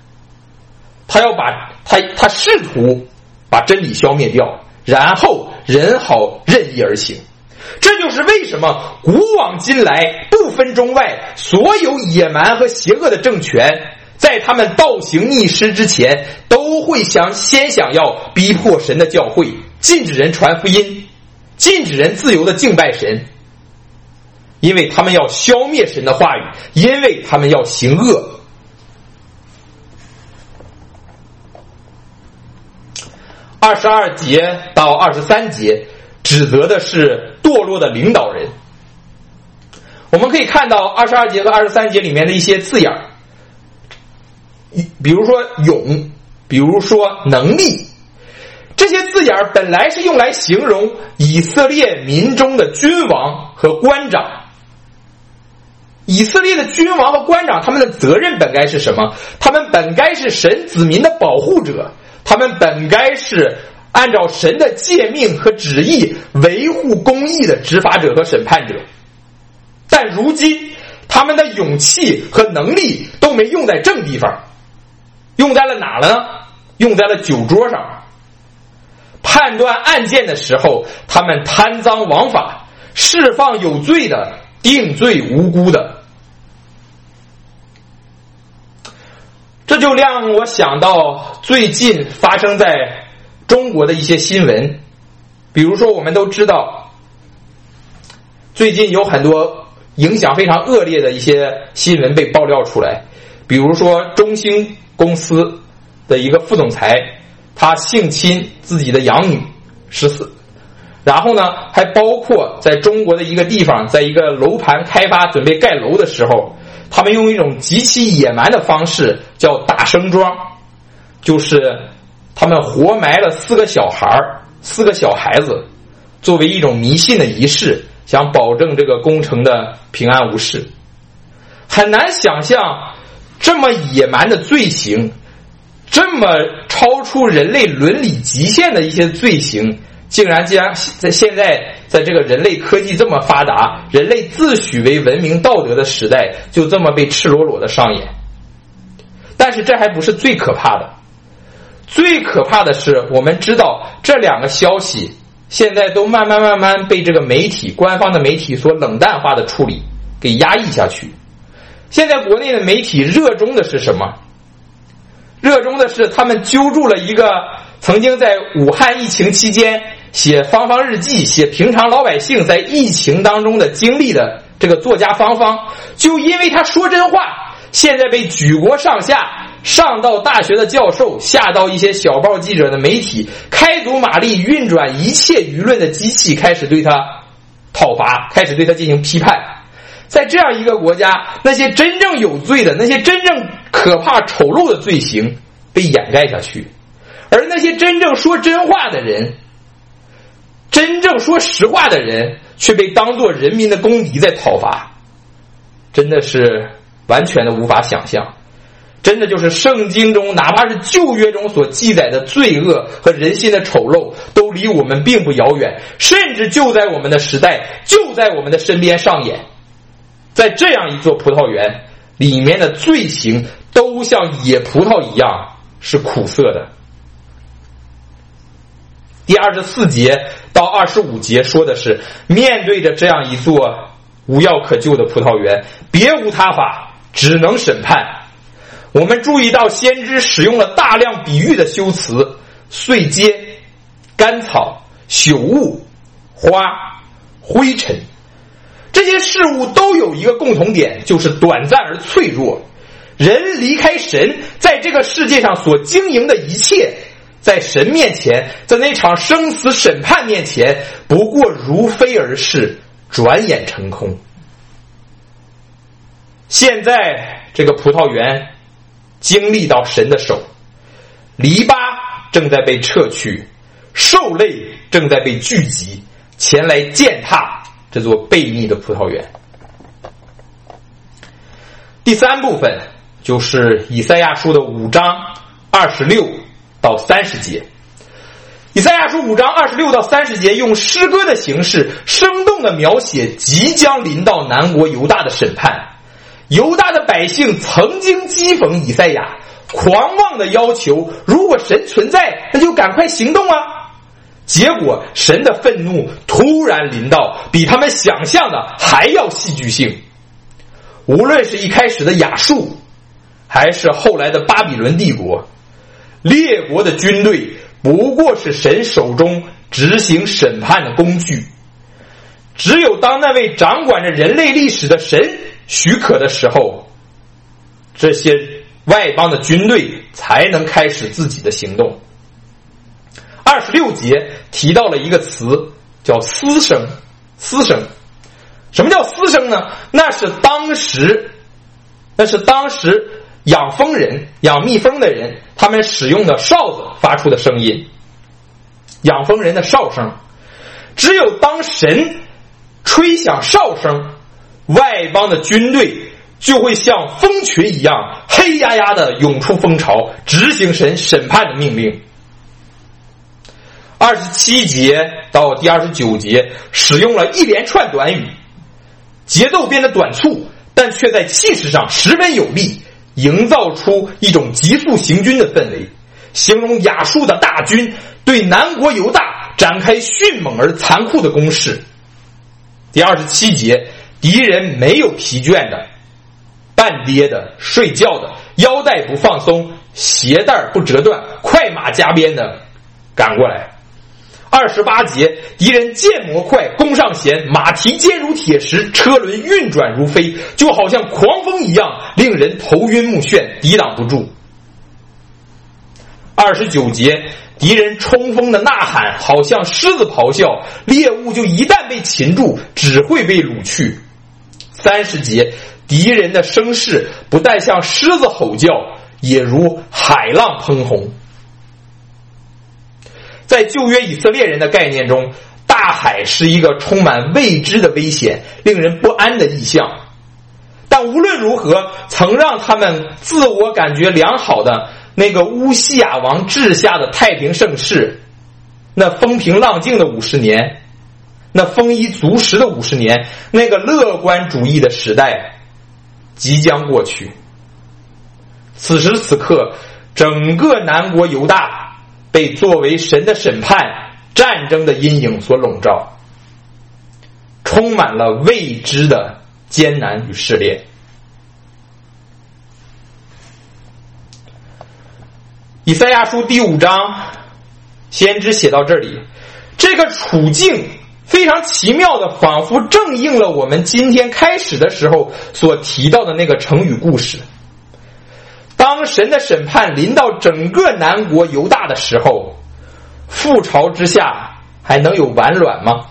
他试图把真理消灭掉，然后人好任意而行。这就是为什么古往今来不分中外，所有野蛮和邪恶的政权在他们倒行逆施之前，都会先想要逼迫神的教会，禁止人传福音，禁止人自由的敬拜神，因为他们要消灭神的话语，因为他们要行恶。 22节到23节指责的是堕落的领导人。我们可以看到22节和23节里面的一些字眼，比如说勇，比如说能力，这些字眼本来是用来形容以色列民中的君王和官长。以色列的君王和官长，他们的责任本该是什么？他们本该是神子民的保护者，他们本该是按照神的诫命和旨意维护公义的执法者和审判者。但如今他们的勇气和能力都没用在正地方，用在了哪了呢？用在了酒桌上。判断案件的时候，他们贪赃枉法，释放有罪的，定罪无辜的。这就让我想到最近发生在中国的一些新闻。比如说我们都知道最近有很多影响非常恶劣的一些新闻被爆料出来，比如说中兴公司的一个副总裁，他性侵自己的养女14，然后呢还包括在中国的一个地方，在一个楼盘开发准备盖楼的时候，他们用一种极其野蛮的方式叫打生桩，就是他们活埋了4个小孩子，作为一种迷信的仪式，想保证这个工程的平安无事。很难想象这么野蛮的罪行，这么超出人类伦理极限的一些罪行，竟然在现在在这个人类科技这么发达，人类自诩为文明道德的时代，就这么被赤裸裸的上演。但是这还不是最可怕的，最可怕的是我们知道这2个消息现在都慢慢被这个媒体，官方的媒体所冷淡化的处理，给压抑下去。现在国内的媒体热衷的是什么？热衷的是他们揪住了一个曾经在武汉疫情期间写芳芳日记，写平常老百姓在疫情当中的经历的这个作家芳芳，就因为他说真话，现在被举国上下，上到大学的教授，下到一些小报记者的媒体，开足马力运转一切舆论的机器，开始对他讨伐，开始对他进行批判。在这样一个国家，那些真正有罪的，那些真正可怕丑陋的罪行被掩盖下去，而那些真正说真话的人，真正说实话的人却被当作人民的公敌在讨伐，真的是完全的无法想象。真的就是圣经中哪怕是旧约中所记载的罪恶和人心的丑陋，都离我们并不遥远，甚至就在我们的时代，就在我们的身边上演。在这样一座葡萄园里面的罪行都像野葡萄一样是苦涩的。第24节到25节说的是，面对着这样一座无药可救的葡萄园，别无他法，只能审判。我们注意到先知使用了大量比喻的修辞，碎秸、干草、朽物、花、灰尘，这些事物都有一个共同点，就是短暂而脆弱。人离开神，在这个世界上所经营的一切，在神面前，在那场生死审判面前，不过如飞而逝，转眼成空。现在这个葡萄园经历到神的手，篱笆正在被撤去，兽类正在被聚集，前来践踏这座悖逆的葡萄园。第3部分就是以赛亚书的5章26到30节。以赛亚书5章26到30节用诗歌的形式生动地描写即将临到南国犹大的审判。犹大的百姓曾经讥讽以赛亚，狂妄的要求，如果神存在，那就赶快行动啊！结果神的愤怒突然临到，比他们想象的还要戏剧性。无论是一开始的亚述，还是后来的巴比伦帝国，列国的军队不过是神手中执行审判的工具。只有当那位掌管着人类历史的神许可的时候，这些外邦的军队才能开始自己的行动。 26节提到了一个词叫私生。私生，什么叫私生呢？那是当时养蜂人、养蜜蜂的人，他们使用的哨子发出的声音，养蜂人的哨声。只有当神吹响哨声，外邦的军队就会像蜂群一样黑压压的涌出蜂巢，执行神审判的命令。27节到第29节使用了一连串短语，节奏变得短促，但却在气势上十分有力，营造出一种急速行军的氛围，形容亚述的大军对南国犹大展开迅猛而残酷的攻势。第27节，敌人没有疲倦的、半跌的、睡觉的、腰带不放松、鞋带不折断、快马加鞭的赶过来。28节，敌人箭模快，弓上弦，马蹄坚如铁石，车轮运转如飞，就好像狂风一样，令人头晕目眩，抵挡不住。29节，敌人冲锋的呐喊好像狮子咆哮，猎物就一旦被擒住，只会被掳去。30节，敌人的声势不但像狮子吼叫，也如海浪喷洪。在旧约以色列人的概念中，大海是一个充满未知的危险、令人不安的意象。但无论如何，曾让他们自我感觉良好的那个乌西雅王治下的太平盛世，那风平浪静的50年，那丰衣足食的50年，那个乐观主义的时代即将过去。此时此刻，整个南国犹大被作为神的审判、战争的阴影所笼罩，充满了未知的艰难与试炼。以赛亚书第5章，先知写到这里，这个处境非常奇妙的，仿佛正应了我们今天开始的时候所提到的那个成语故事。当神的审判临到整个南国犹大的时候，覆巢之下还能有完卵吗？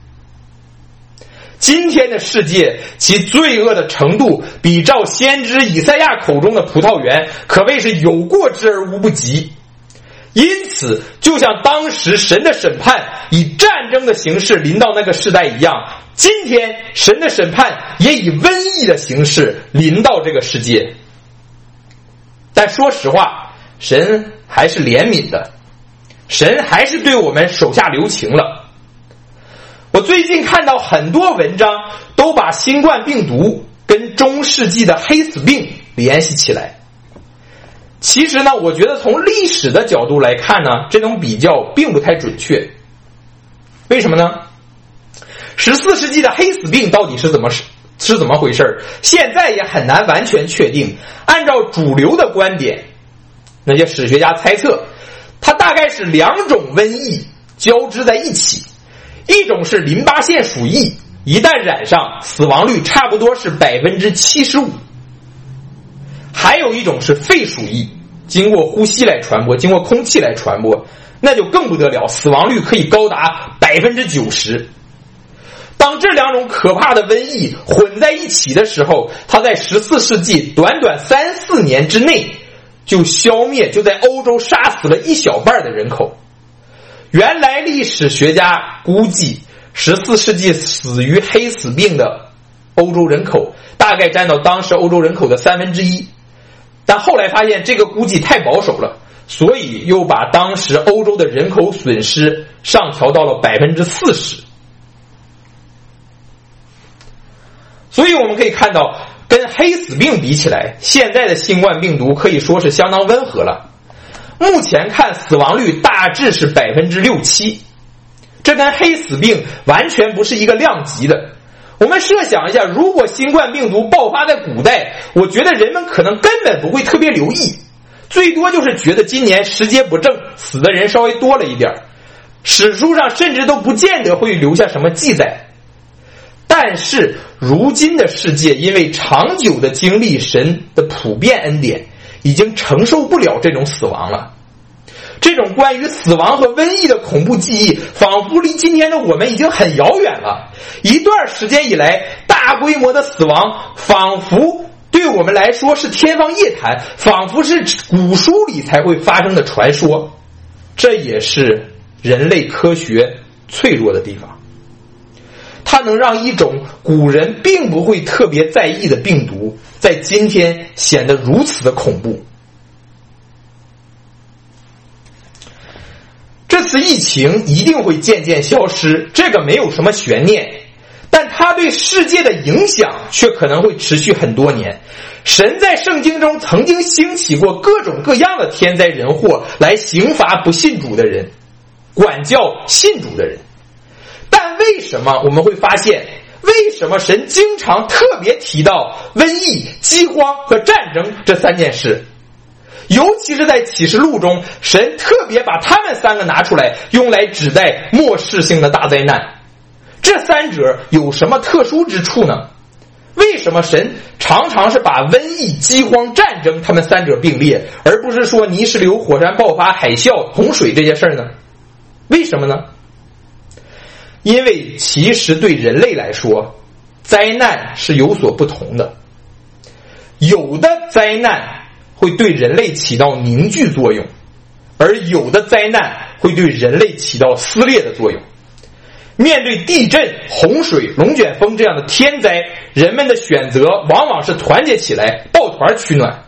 今天的世界，其罪恶的程度比照先知以赛亚口中的葡萄园，可谓是有过之而无不及。因此，就像当时神的审判以战争的形式临到那个世代一样，今天神的审判也以瘟疫的形式临到这个世界。但说实话，神还是怜悯的，神还是对我们手下留情了。我最近看到很多文章都把新冠病毒跟中世纪的黑死病联系起来。其实呢，我觉得从历史的角度来看呢，这种比较并不太准确。为什么呢？14世纪的黑死病到底是怎么回事？现在也很难完全确定。按照主流的观点，那些史学家猜测，它大概是2种瘟疫交织在一起。一种是淋巴腺鼠疫，一旦染上，死亡率差不多是 75%。还有一种是肺鼠疫，经过呼吸来传播，经过空气来传播，那就更不得了，死亡率可以高达 90%。当这2种可怕的瘟疫混在一起的时候，它在14世纪短短3-4年之内就在欧洲杀死了一小半的人口。原来历史学家估计14世纪死于黑死病的欧洲人口大概占到当时欧洲人口的1/3，但后来发现这个估计太保守了，所以又把当时欧洲的人口损失上调到了 40%。所以我们可以看到，跟黑死病比起来，现在的新冠病毒可以说是相当温和了。目前看死亡率大致是 6-7%， 这跟黑死病完全不是一个量级的。我们设想一下，如果新冠病毒爆发在古代，我觉得人们可能根本不会特别留意，最多就是觉得今年时节不正，死的人稍微多了一点，史书上甚至都不见得会留下什么记载。但是如今的世界因为长久的经历神的普遍恩典，已经承受不了这种死亡了。 这种关于死亡和瘟疫的恐怖记忆，仿佛离今天的我们已经很遥远了。一段时间以来，大规模的死亡仿佛对我们来说是天方夜谭，仿佛是古书里才会发生的传说。这也是人类科学脆弱的地方，它能让一种古人并不会特别在意的病毒，在今天显得如此的恐怖。这次疫情一定会渐渐消失，这个没有什么悬念，但它对世界的影响却可能会持续很多年。神在圣经中曾经兴起过各种各样的天灾人祸来刑罚不信主的人，管教信主的人。但为什么我们会发现，为什么神经常特别提到瘟疫、饥荒和战争这三件事？尤其是在启示录中，神特别把他们三个拿出来，用来指代末世性的大灾难。这三者有什么特殊之处呢？为什么神常常是把瘟疫、饥荒、战争他们三者并列，而不是说泥石流、火山爆发、海啸、洪水这些事儿呢？为什么呢？因为其实对人类来说，灾难是有所不同的。有的灾难会对人类起到凝聚作用，而有的灾难会对人类起到撕裂的作用。面对地震、洪水、龙卷风这样的天灾，人们的选择往往是团结起来，抱团取暖。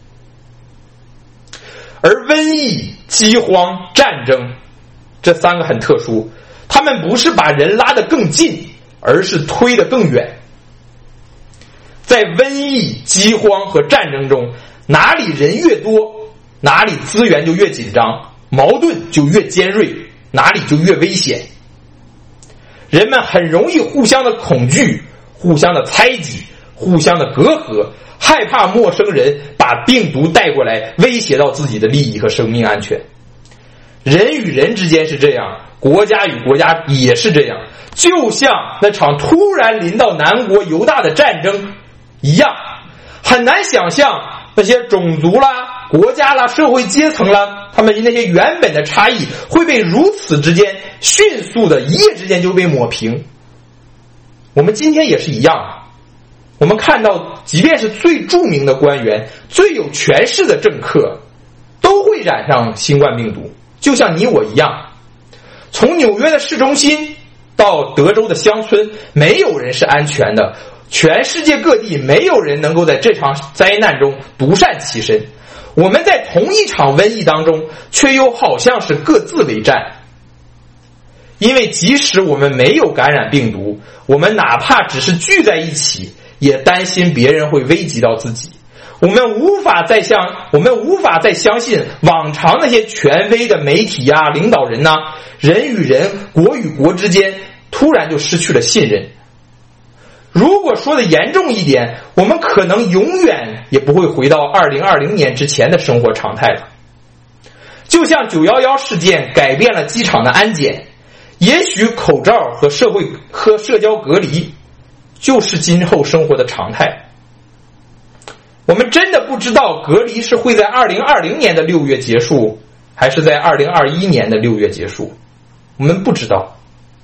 而瘟疫、饥荒、战争这三个很特殊，他们不是把人拉得更近，而是推得更远。在瘟疫、饥荒和战争中，哪里人越多，哪里资源就越紧张，矛盾就越尖锐，哪里就越危险。人们很容易互相的恐惧，互相的猜忌，互相的隔阂，害怕陌生人把病毒带过来，威胁到自己的利益和生命安全。人与人之间是这样，国家与国家也是这样，就像那场突然临到南国犹大的战争一样，很难想象那些种族啦、国家啦、社会阶层啦，他们那些原本的差异会被如此之间迅速的一夜之间就被抹平。我们今天也是一样，我们看到即便是最著名的官员、最有权势的政客都会染上新冠病毒，就像你我一样。从纽约的市中心到德州的乡村，没有人是安全的，全世界各地没有人能够在这场灾难中独善其身。我们在同一场瘟疫当中，却又好像是各自为战。因为即使我们没有感染病毒，我们哪怕只是聚在一起，也担心别人会危及到自己。我们无法再相信往常那些权威的媒体啊、领导人啊，人与人、国与国之间突然就失去了信任。如果说的严重一点，我们可能永远也不会回到2020年之前的生活常态了。就像911事件改变了机场的安检，也许口罩和社交隔离就是今后生活的常态。我们真的不知道隔离是会在2020年的6月结束，还是在2021年的6月结束，我们不知道。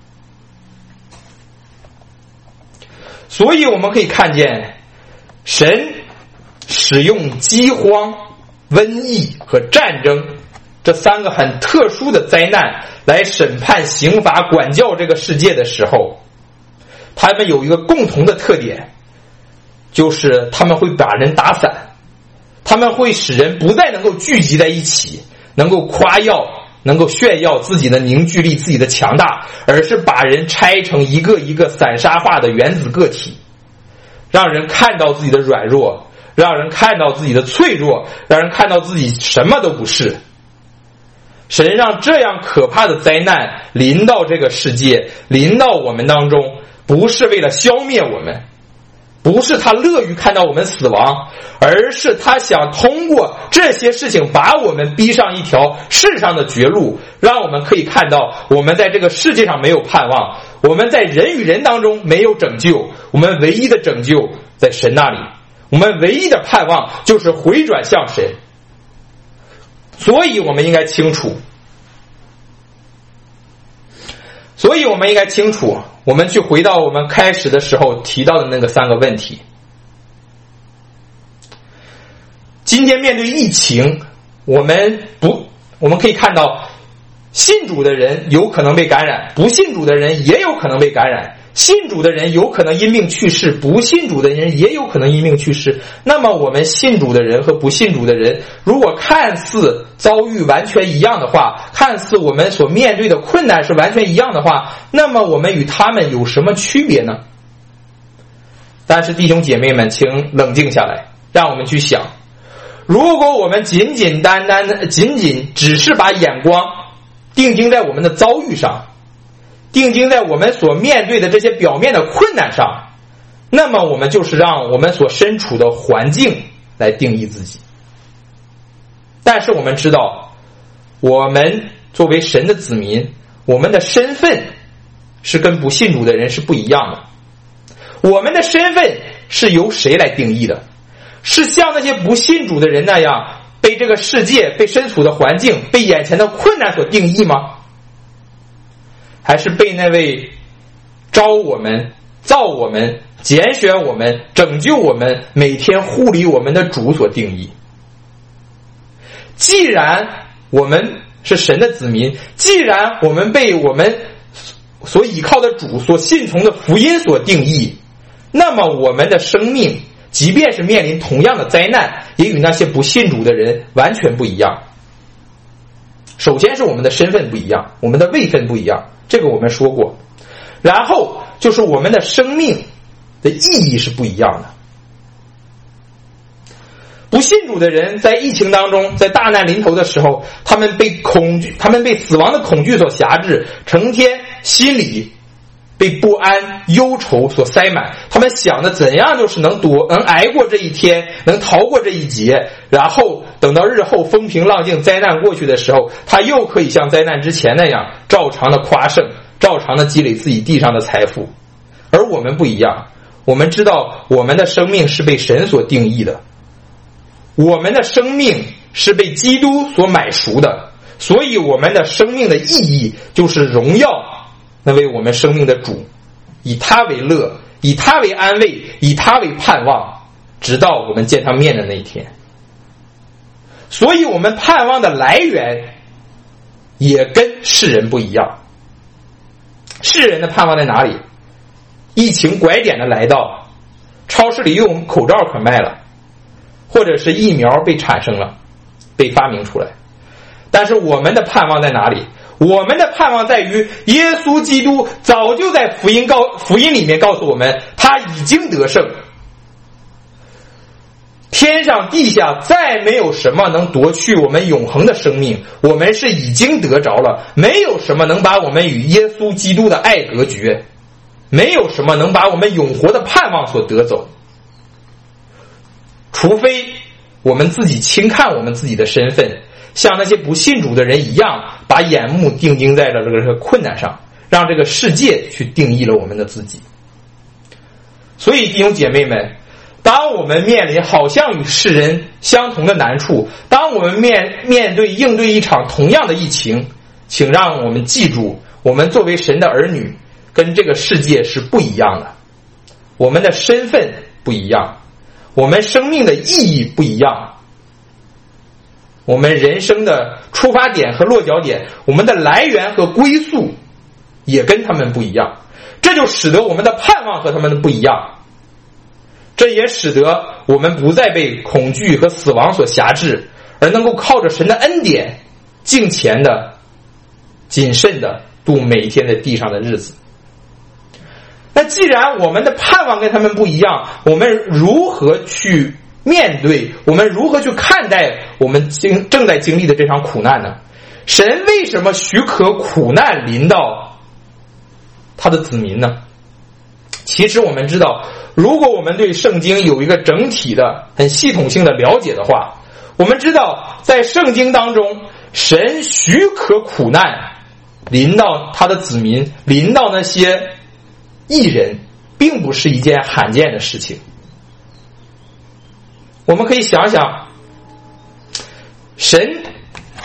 所以我们可以看见，神使用饥荒、瘟疫和战争这三个很特殊的灾难来审判、刑罚、管教这个世界的时候，他们有一个共同的特点，就是他们会把人打散，他们会使人不再能够聚集在一起，能够夸耀，能够炫耀自己的凝聚力、自己的强大，而是把人拆成一个一个散沙化的原子个体，让人看到自己的软弱，让人看到自己的脆弱，让人看到自己什么都不是。神让这样可怕的灾难临到这个世界，临到我们当中，不是为了消灭我们，不是他乐于看到我们死亡，而是他想通过这些事情把我们逼上一条世上的绝路，让我们可以看到我们在这个世界上没有盼望，我们在人与人当中没有拯救，我们唯一的拯救在神那里，我们唯一的盼望就是回转向神。 所以我们应该清楚，我们去回到我们开始的时候提到的那个3个问题。今天面对疫情，我们可以看到，信主的人有可能被感染，不信主的人也有可能被感染。信主的人有可能因病去世，不信主的人也有可能因病去世。那么我们信主的人和不信主的人，如果看似遭遇完全一样的话，看似我们所面对的困难是完全一样的话，那么我们与他们有什么区别呢？但是弟兄姐妹们，请冷静下来，让我们去想，如果我们仅仅只是把眼光定睛在我们的遭遇上，定睛在我们所面对的这些表面的困难上，那么我们就是让我们所身处的环境来定义自己。但是我们知道，我们作为神的子民，我们的身份是跟不信主的人是不一样的。我们的身份是由谁来定义的？是像那些不信主的人那样被这个世界、被身处的环境、被眼前的困难所定义吗？还是被那位招我们、造我们、拣选我们、拯救我们、每天护理我们的主所定义？既然我们是神的子民，既然我们被我们所依靠的主、所信从的福音所定义，那么我们的生命即便是面临同样的灾难，也与那些不信主的人完全不一样。首先是我们的身份不一样，我们的位分不一样，这个我们说过。然后就是我们的生命的意义是不一样的。不信主的人在疫情当中，在大难临头的时候，他们被死亡的恐惧所辖制，成天心里被不安、忧愁所塞满，他们想着怎样就是能挨过这一天，能逃过这一劫，然后等到日后风平浪静，灾难过去的时候，他又可以像灾难之前那样照常的夸胜，照常的积累自己地上的财富。而我们不一样，我们知道我们的生命是被神所定义的，我们的生命是被基督所买赎的，所以我们的生命的意义就是荣耀那为我们生命的主，以他为乐，以他为安慰，以他为盼望，直到我们见他面的那一天。所以我们盼望的来源也跟世人不一样。世人的盼望在哪里？疫情拐点的来到，超市里又有口罩可卖了，或者是疫苗被产生了，被发明出来。但是我们的盼望在哪里？我们的盼望在于耶稣基督早就在福音里面告诉我们，他已经得胜，天上地下再没有什么能夺去我们永恒的生命，我们是已经得着了，没有什么能把我们与耶稣基督的爱隔绝，没有什么能把我们永活的盼望所得走，除非我们自己轻看我们自己的身份，像那些不信主的人一样，把眼目定睛在了这个困难上，让这个世界去定义了我们的自己。所以弟兄姐妹们，当我们面临好像与世人相同的难处，当我们应对一场同样的疫情，请让我们记住，我们作为神的儿女跟这个世界是不一样的，我们的身份不一样，我们生命的意义不一样，我们人生的出发点和落脚点，我们的来源和归宿也跟他们不一样，这就使得我们的盼望和他们的不一样，这也使得我们不再被恐惧和死亡所辖制，而能够靠着神的恩典敬虔的谨慎的度每一天的地上的日子。那既然我们的盼望跟他们不一样，我们如何去面对，我们如何去看待我们正在经历的这场苦难呢？神为什么许可苦难临到他的子民呢？其实我们知道，如果我们对圣经有一个整体的很系统性的了解的话，我们知道在圣经当中，神许可苦难临到他的子民，临到那些义人，并不是一件罕见的事情。我们可以想想，神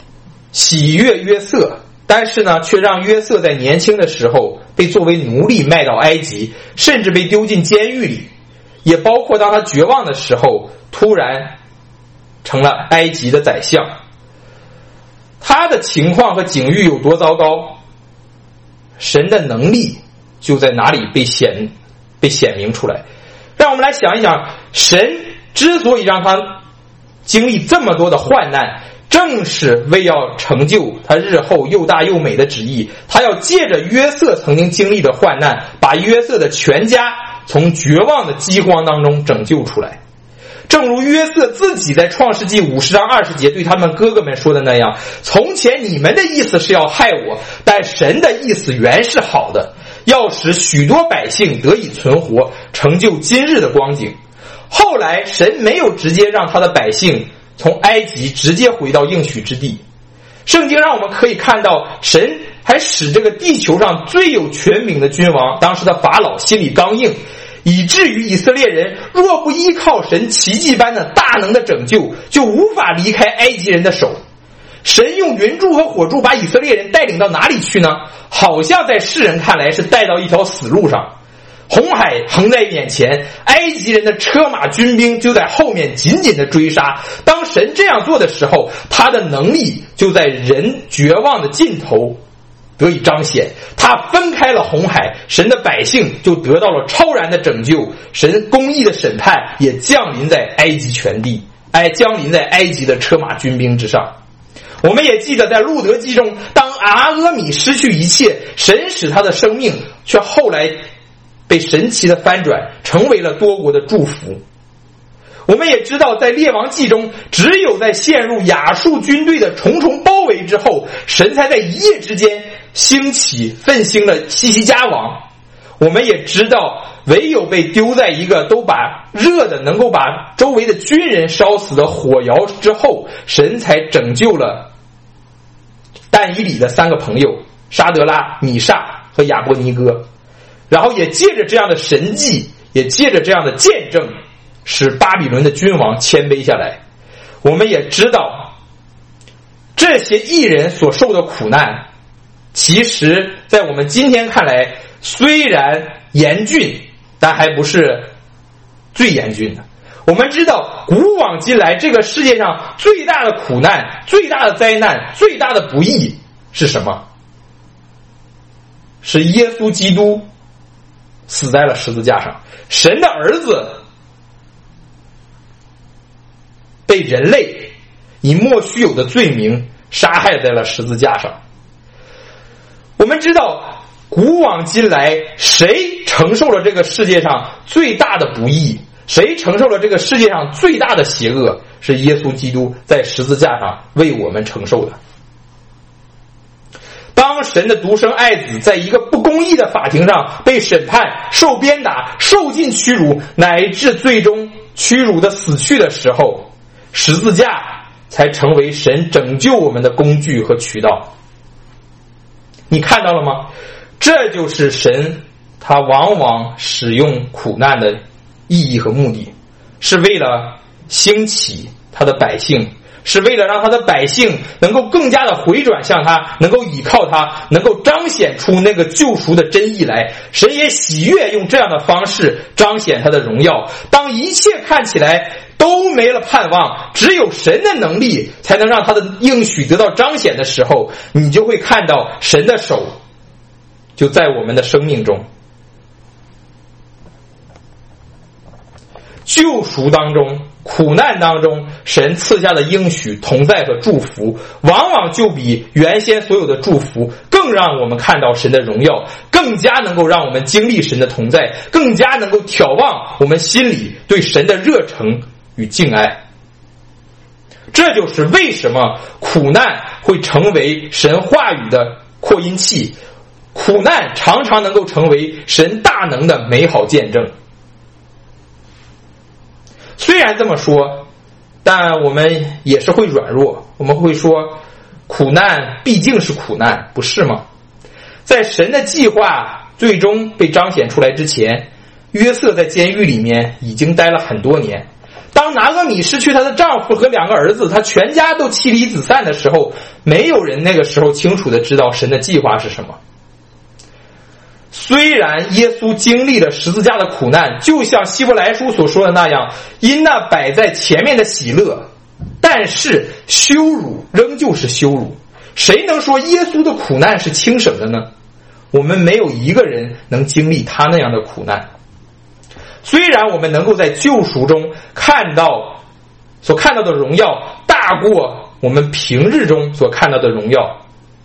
喜悦约瑟，但是呢，却让约瑟在年轻的时候被作为奴隶卖到埃及，甚至被丢进监狱里，也包括当他绝望的时候，突然成了埃及的宰相。他的情况和境遇有多糟糕，神的能力就在哪里被显明出来。让我们来想一想，神之所以让他经历这么多的患难，正是为要成就他日后又大又美的旨意。他要借着约瑟曾经经历的患难，把约瑟的全家从绝望的饥荒当中拯救出来。正如约瑟自己在创世纪50章20节对他们哥哥们说的那样，从前你们的意思是要害我，但神的意思原是好的，要使许多百姓得以存活，成就今日的光景。后来神没有直接让他的百姓从埃及直接回到应许之地，圣经让我们可以看到，神还使这个地球上最有权柄的君王，当时的法老心里刚硬，以至于以色列人若不依靠神奇迹般的大能的拯救，就无法离开埃及人的手。神用云柱和火柱把以色列人带领到哪里去呢？好像在世人看来是带到一条死路上，红海横在眼前，埃及人的车马军兵就在后面紧紧的追杀。当神这样做的时候，他的能力就在人绝望的尽头得以彰显。他分开了红海，神的百姓就得到了超然的拯救，神公义的审判也降临在埃及全地，降临在埃及的车马军兵之上。我们也记得在路德记中，当阿阿米失去一切，神使他的生命却后来被神奇的翻转，成为了多国的祝福。我们也知道，在列王记中，只有在陷入亚述军队的重重包围之后，神才在一夜之间兴起奋兴了西西家王。我们也知道，唯有被丢在一个都把热的能够把周围的军人烧死的火窑之后，神才拯救了但以理的3个朋友沙德拉、米煞和亚伯尼哥。然后也借着这样的神迹，也借着这样的见证，使巴比伦的君王谦卑下来。我们也知道，这些义人所受的苦难，其实在我们今天看来虽然严峻，但还不是最严峻的。我们知道，古往今来这个世界上最大的苦难、最大的灾难、最大的不义是什么？是耶稣基督死在了十字架上，神的儿子被人类以莫须有的罪名杀害在了十字架上。我们知道，古往今来谁承受了这个世界上最大的不义，谁承受了这个世界上最大的邪恶？是耶稣基督在十字架上为我们承受的。当神的独生爱子在一个不公义的法庭上被审判、受鞭打、受尽屈辱，乃至最终屈辱的死去的时候，十字架才成为神拯救我们的工具和渠道。你看到了吗？这就是神他往往使用苦难的意义和目的，是为了兴起他的百姓，是为了让他的百姓能够更加的回转向他，能够倚靠他，能够彰显出那个救赎的真意来。神也喜悦用这样的方式彰显他的荣耀。当一切看起来都没了盼望，只有神的能力才能让他的应许得到彰显的时候，你就会看到神的手就在我们的生命中。救赎当中，苦难当中，神赐下的应许、同在和祝福，往往就比原先所有的祝福更让我们看到神的荣耀，更加能够让我们经历神的同在，更加能够眺望我们心里对神的热诚与敬爱。这就是为什么苦难会成为神话语的扩音器，苦难常常能够成为神大能的美好见证。虽然这么说，但我们也是会软弱，我们会说苦难毕竟是苦难，不是吗？在神的计划最终被彰显出来之前，约瑟在监狱里面已经待了很多年， 当拿俄米失去她的丈夫和2个儿子，她全家都妻离子散的时候，没有人那个时候清楚的知道神的计划是什么。虽然耶稣经历了十字架的苦难，就像希伯来书所说的那样，因那摆在前面的喜乐，但是羞辱仍旧是羞辱。谁能说耶稣的苦难是轻省的呢？我们没有一个人能经历他那样的苦难。虽然我们能够在救赎中所看到的荣耀大过我们平日中所看到的荣耀，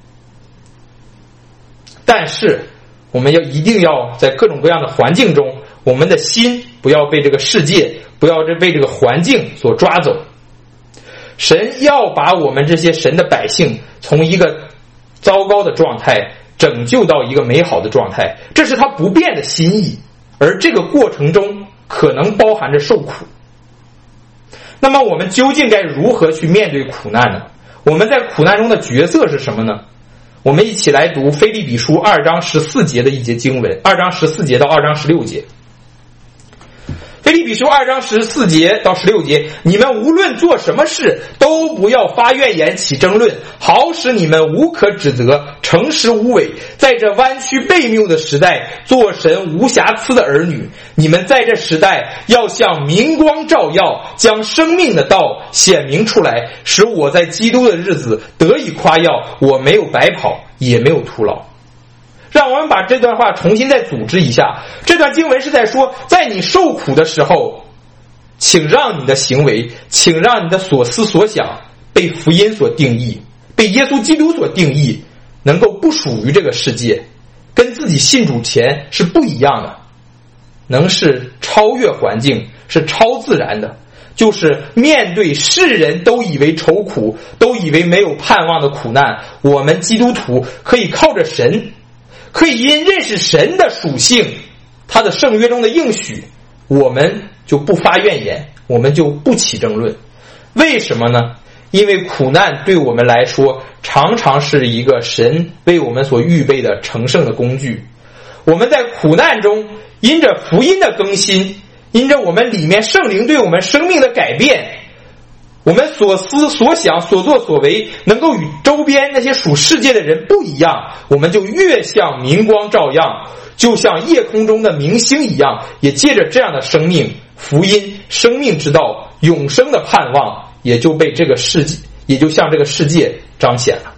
但是我们一定要在各种各样的环境中，我们的心不要被这个世界，不要被这个环境所抓走。神要把我们这些神的百姓从一个糟糕的状态拯救到一个美好的状态，这是他不变的心意，而这个过程中可能包含着受苦。那么我们究竟该如何去面对苦难呢？我们在苦难中的角色是什么呢？我们一起来读腓立比书2章14节的一节经文，2章14节到2章16节。腓立比书2章14节到16节，你们无论做什么事，都不要发怨言起争论，好使你们无可指责，诚实无伪，在这弯曲悖谬的时代，做神无瑕疵的儿女。你们在这时代要像明光照耀，将生命的道显明出来，使我在基督的日子得以夸耀，我没有白跑，也没有徒劳。让我们把这段话重新再组织一下。这段经文是在说，在你受苦的时候，请让你的行为，请让你的所思所想被福音所定义，被耶稣基督所定义，能够不属于这个世界，跟自己信主前是不一样的，能是超越环境，是超自然的，就是面对世人都以为愁苦，都以为没有盼望的苦难，我们基督徒可以靠着神，可以因认识神的属性，他的圣约中的应许，我们就不发怨言，我们就不起争论。为什么呢？因为苦难对我们来说常常是一个神为我们所预备的成圣的工具。我们在苦难中因着福音的更新，因着我们里面圣灵对我们生命的改变，我们所思所想所作所为能够与周边那些属世界的人不一样，我们就越像明光照耀，就像夜空中的明星一样，也借着这样的生命福音生命之道永生的盼望，也就被这个世界，也就向这个世界彰显了。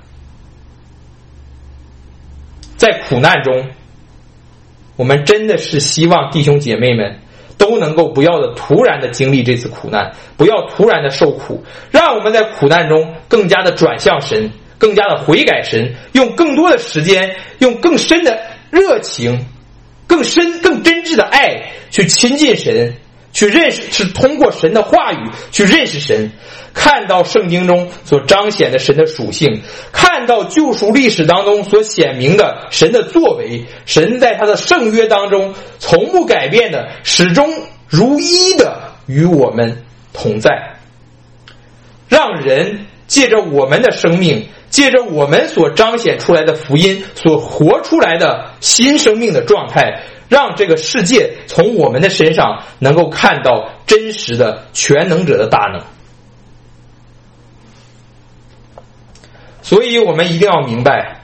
在苦难中，我们真的是希望弟兄姐妹们都能够不要的突然的经历这次苦难，不要突然的受苦，让我们在苦难中更加的转向神，更加的悔改神，用更多的时间，用更深的热情，更深更真挚的爱去亲近神，去认识，是通过神的话语去认识神，看到圣经中所彰显的神的属性，看到救赎历史当中所显明的神的作为，神在他的圣约当中从不改变的，始终如一的与我们同在，让人借着我们的生命，借着我们所彰显出来的福音，所活出来的新生命的状态，让这个世界从我们的身上能够看到真实的全能者的大能。所以我们一定要明白，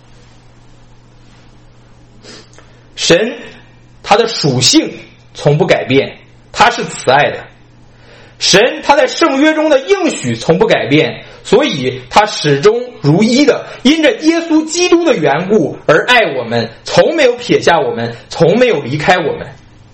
神他的属性从不改变，他是慈爱的。神他在圣约中的应许从不改变，所以他始终如一的因着耶稣基督的缘故而爱我们，从没有撇下我们，从没有离开我们。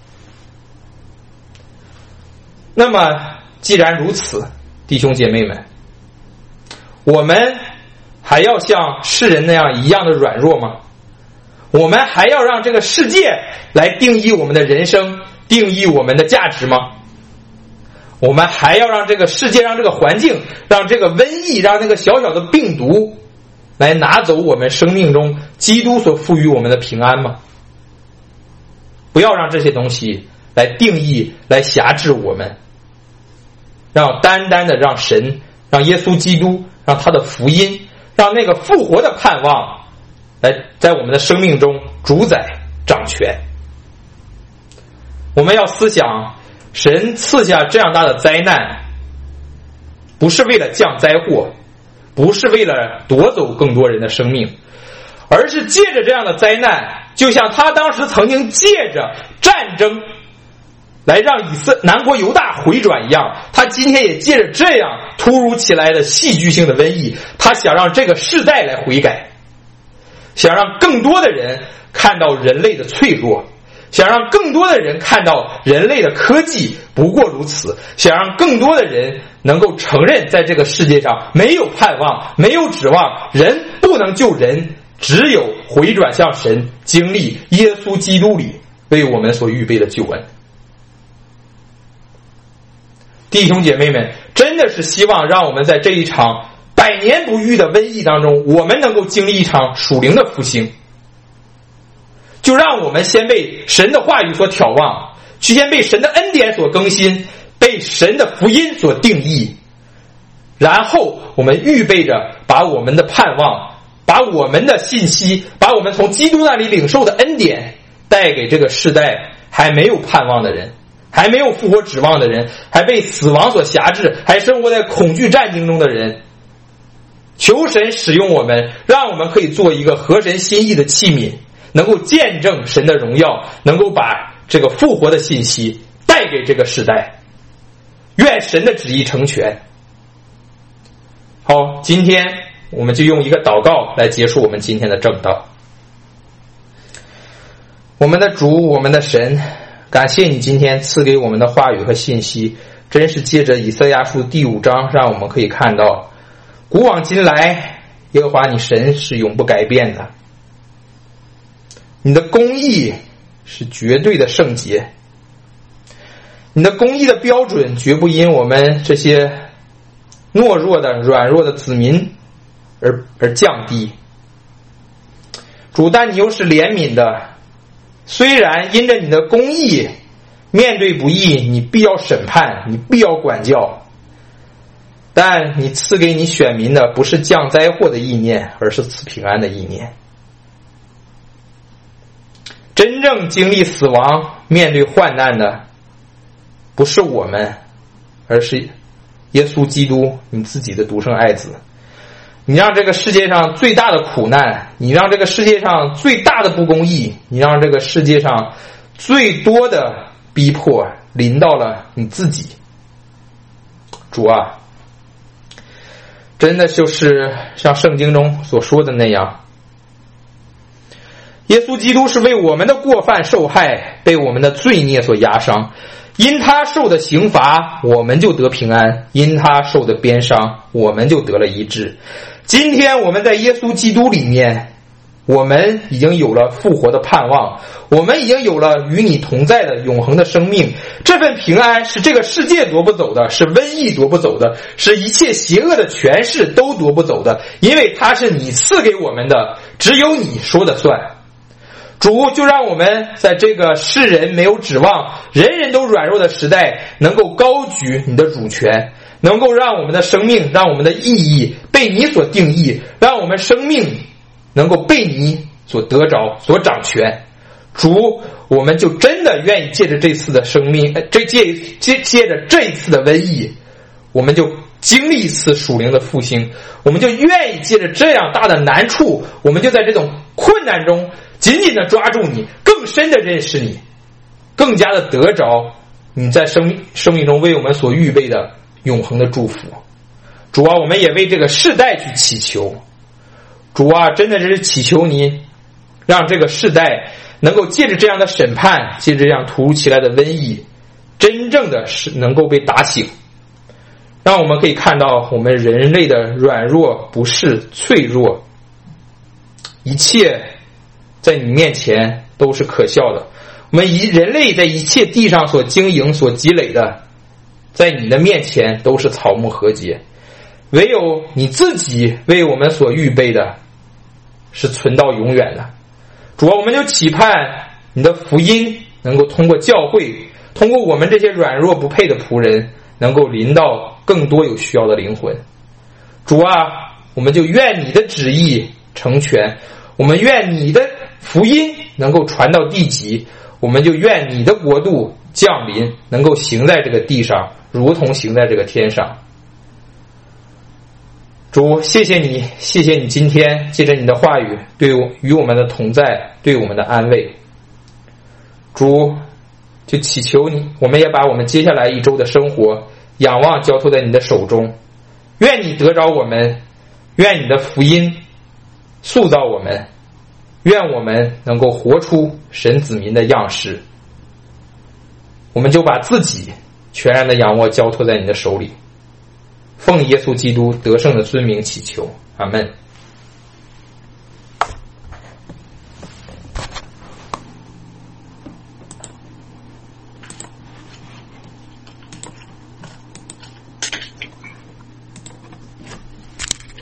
那么既然如此，弟兄姐妹们，我们还要像世人那样一样的软弱吗？我们还要让这个世界来定义我们的人生，定义我们的价值吗？我们还要让这个世界，让这个环境，让这个瘟疫，让那个小小的病毒来拿走我们生命中基督所赋予我们的平安吗？不要让这些东西来定义，来辖制我们，让单单的让神，让耶稣基督，让他的福音，让那个复活的盼望来在我们的生命中主宰掌权。我们要思想神赐下这样大的灾难，不是为了降灾祸，不是为了夺走更多人的生命，而是借着这样的灾难，就像他当时曾经借着战争来让南国犹大回转一样，他今天也借着这样突如其来的戏剧性的瘟疫，他想让这个世代来悔改，想让更多的人看到人类的脆弱，想让更多的人看到人类的科技不过如此，想让更多的人能够承认在这个世界上没有盼望，没有指望，人不能救人，只有回转向神，经历耶稣基督里为我们所预备的救恩。弟兄姐妹们，真的是希望让我们在这一场百年不遇的瘟疫当中，我们能够经历一场属灵的复兴。就让我们先被神的话语所挑望，先被神的恩典所更新，被神的福音所定义，然后我们预备着把我们的盼望，把我们的信息，把我们从基督那里领受的恩典带给这个世代还没有盼望的人，还没有复活指望的人，还被死亡所辖制，还生活在恐惧战惊中的人。求神使用我们，让我们可以做一个合神心意的器皿，能够见证神的荣耀，能够把这个复活的信息带给这个时代。愿神的旨意成全。好，今天我们就用一个祷告来结束我们今天的正道。我们的主，我们的神，感谢你今天赐给我们的话语和信息，真是借着以赛亚书第5章，让我们可以看到古往今来，耶和华你神是永不改变的，你的公义是绝对的圣洁，你的公义的标准绝不因我们这些懦弱的软弱的子民而降低。主，但你又是怜悯的，虽然因着你的公义面对不义，你必要审判，你必要管教，但你赐给你选民的不是降灾祸的意念，而是赐平安的意念。真正经历死亡面对患难的不是我们，而是耶稣基督，你自己的独生爱子。你让这个世界上最大的苦难，你让这个世界上最大的不公义，你让这个世界上最多的逼迫临到了你自己。主啊，真的就是像圣经中所说的那样，耶稣基督是为我们的过犯受害，被我们的罪孽所压伤，因他受的刑罚我们就得平安，因他受的鞭伤我们就得了医治。今天我们在耶稣基督里面，我们已经有了复活的盼望，我们已经有了与你同在的永恒的生命。这份平安是这个世界夺不走的，是瘟疫夺不走的，是一切邪恶的权势都夺不走的，因为它是你赐给我们的，只有你说的算。主，就让我们在这个世人没有指望，人人都软弱的时代，能够高举你的主权，能够让我们的生命，让我们的意义被你所定义，让我们生命能够被你所得着，所掌权。主，我们就真的愿意借着这次的生命，借着这一次的瘟疫，我们就经历一次属灵的复兴，我们就愿意借着这样大的难处，我们就在这种困难中紧紧的抓住你，更深的认识你，更加的得着你在生命中为我们所预备的永恒的祝福。主啊，我们也为这个世代去祈求。主啊，真的是祈求你让这个世代能够借着这样的审判，借着这样突如其来的瘟疫，真正的是能够被打醒，让我们可以看到我们人类的软弱、不适、脆弱，一切在你面前都是可笑的。我们人类在一切地上所经营所积累的，在你的面前都是草木禾秸，唯有你自己为我们所预备的是存到永远的。主啊，我们就期盼你的福音能够通过教会，通过我们这些软弱不配的仆人，能够临到更多有需要的灵魂。主啊，我们就愿你的旨意成全，我们愿你的福音能够传到地极，我们就愿你的国度降临，能够行在这个地上，如同行在这个天上。主，谢谢你，谢谢你今天借着你的话语与我们的同在，对我们的安慰。主，就祈求你，我们也把我们接下来一周的生活仰望交托在你的手中，愿你得着我们，愿你的福音塑造我们，愿我们能够活出神子民的样式。我们就把自己全然的仰望交托在你的手里，奉耶稣基督得胜的尊名祈求，阿们。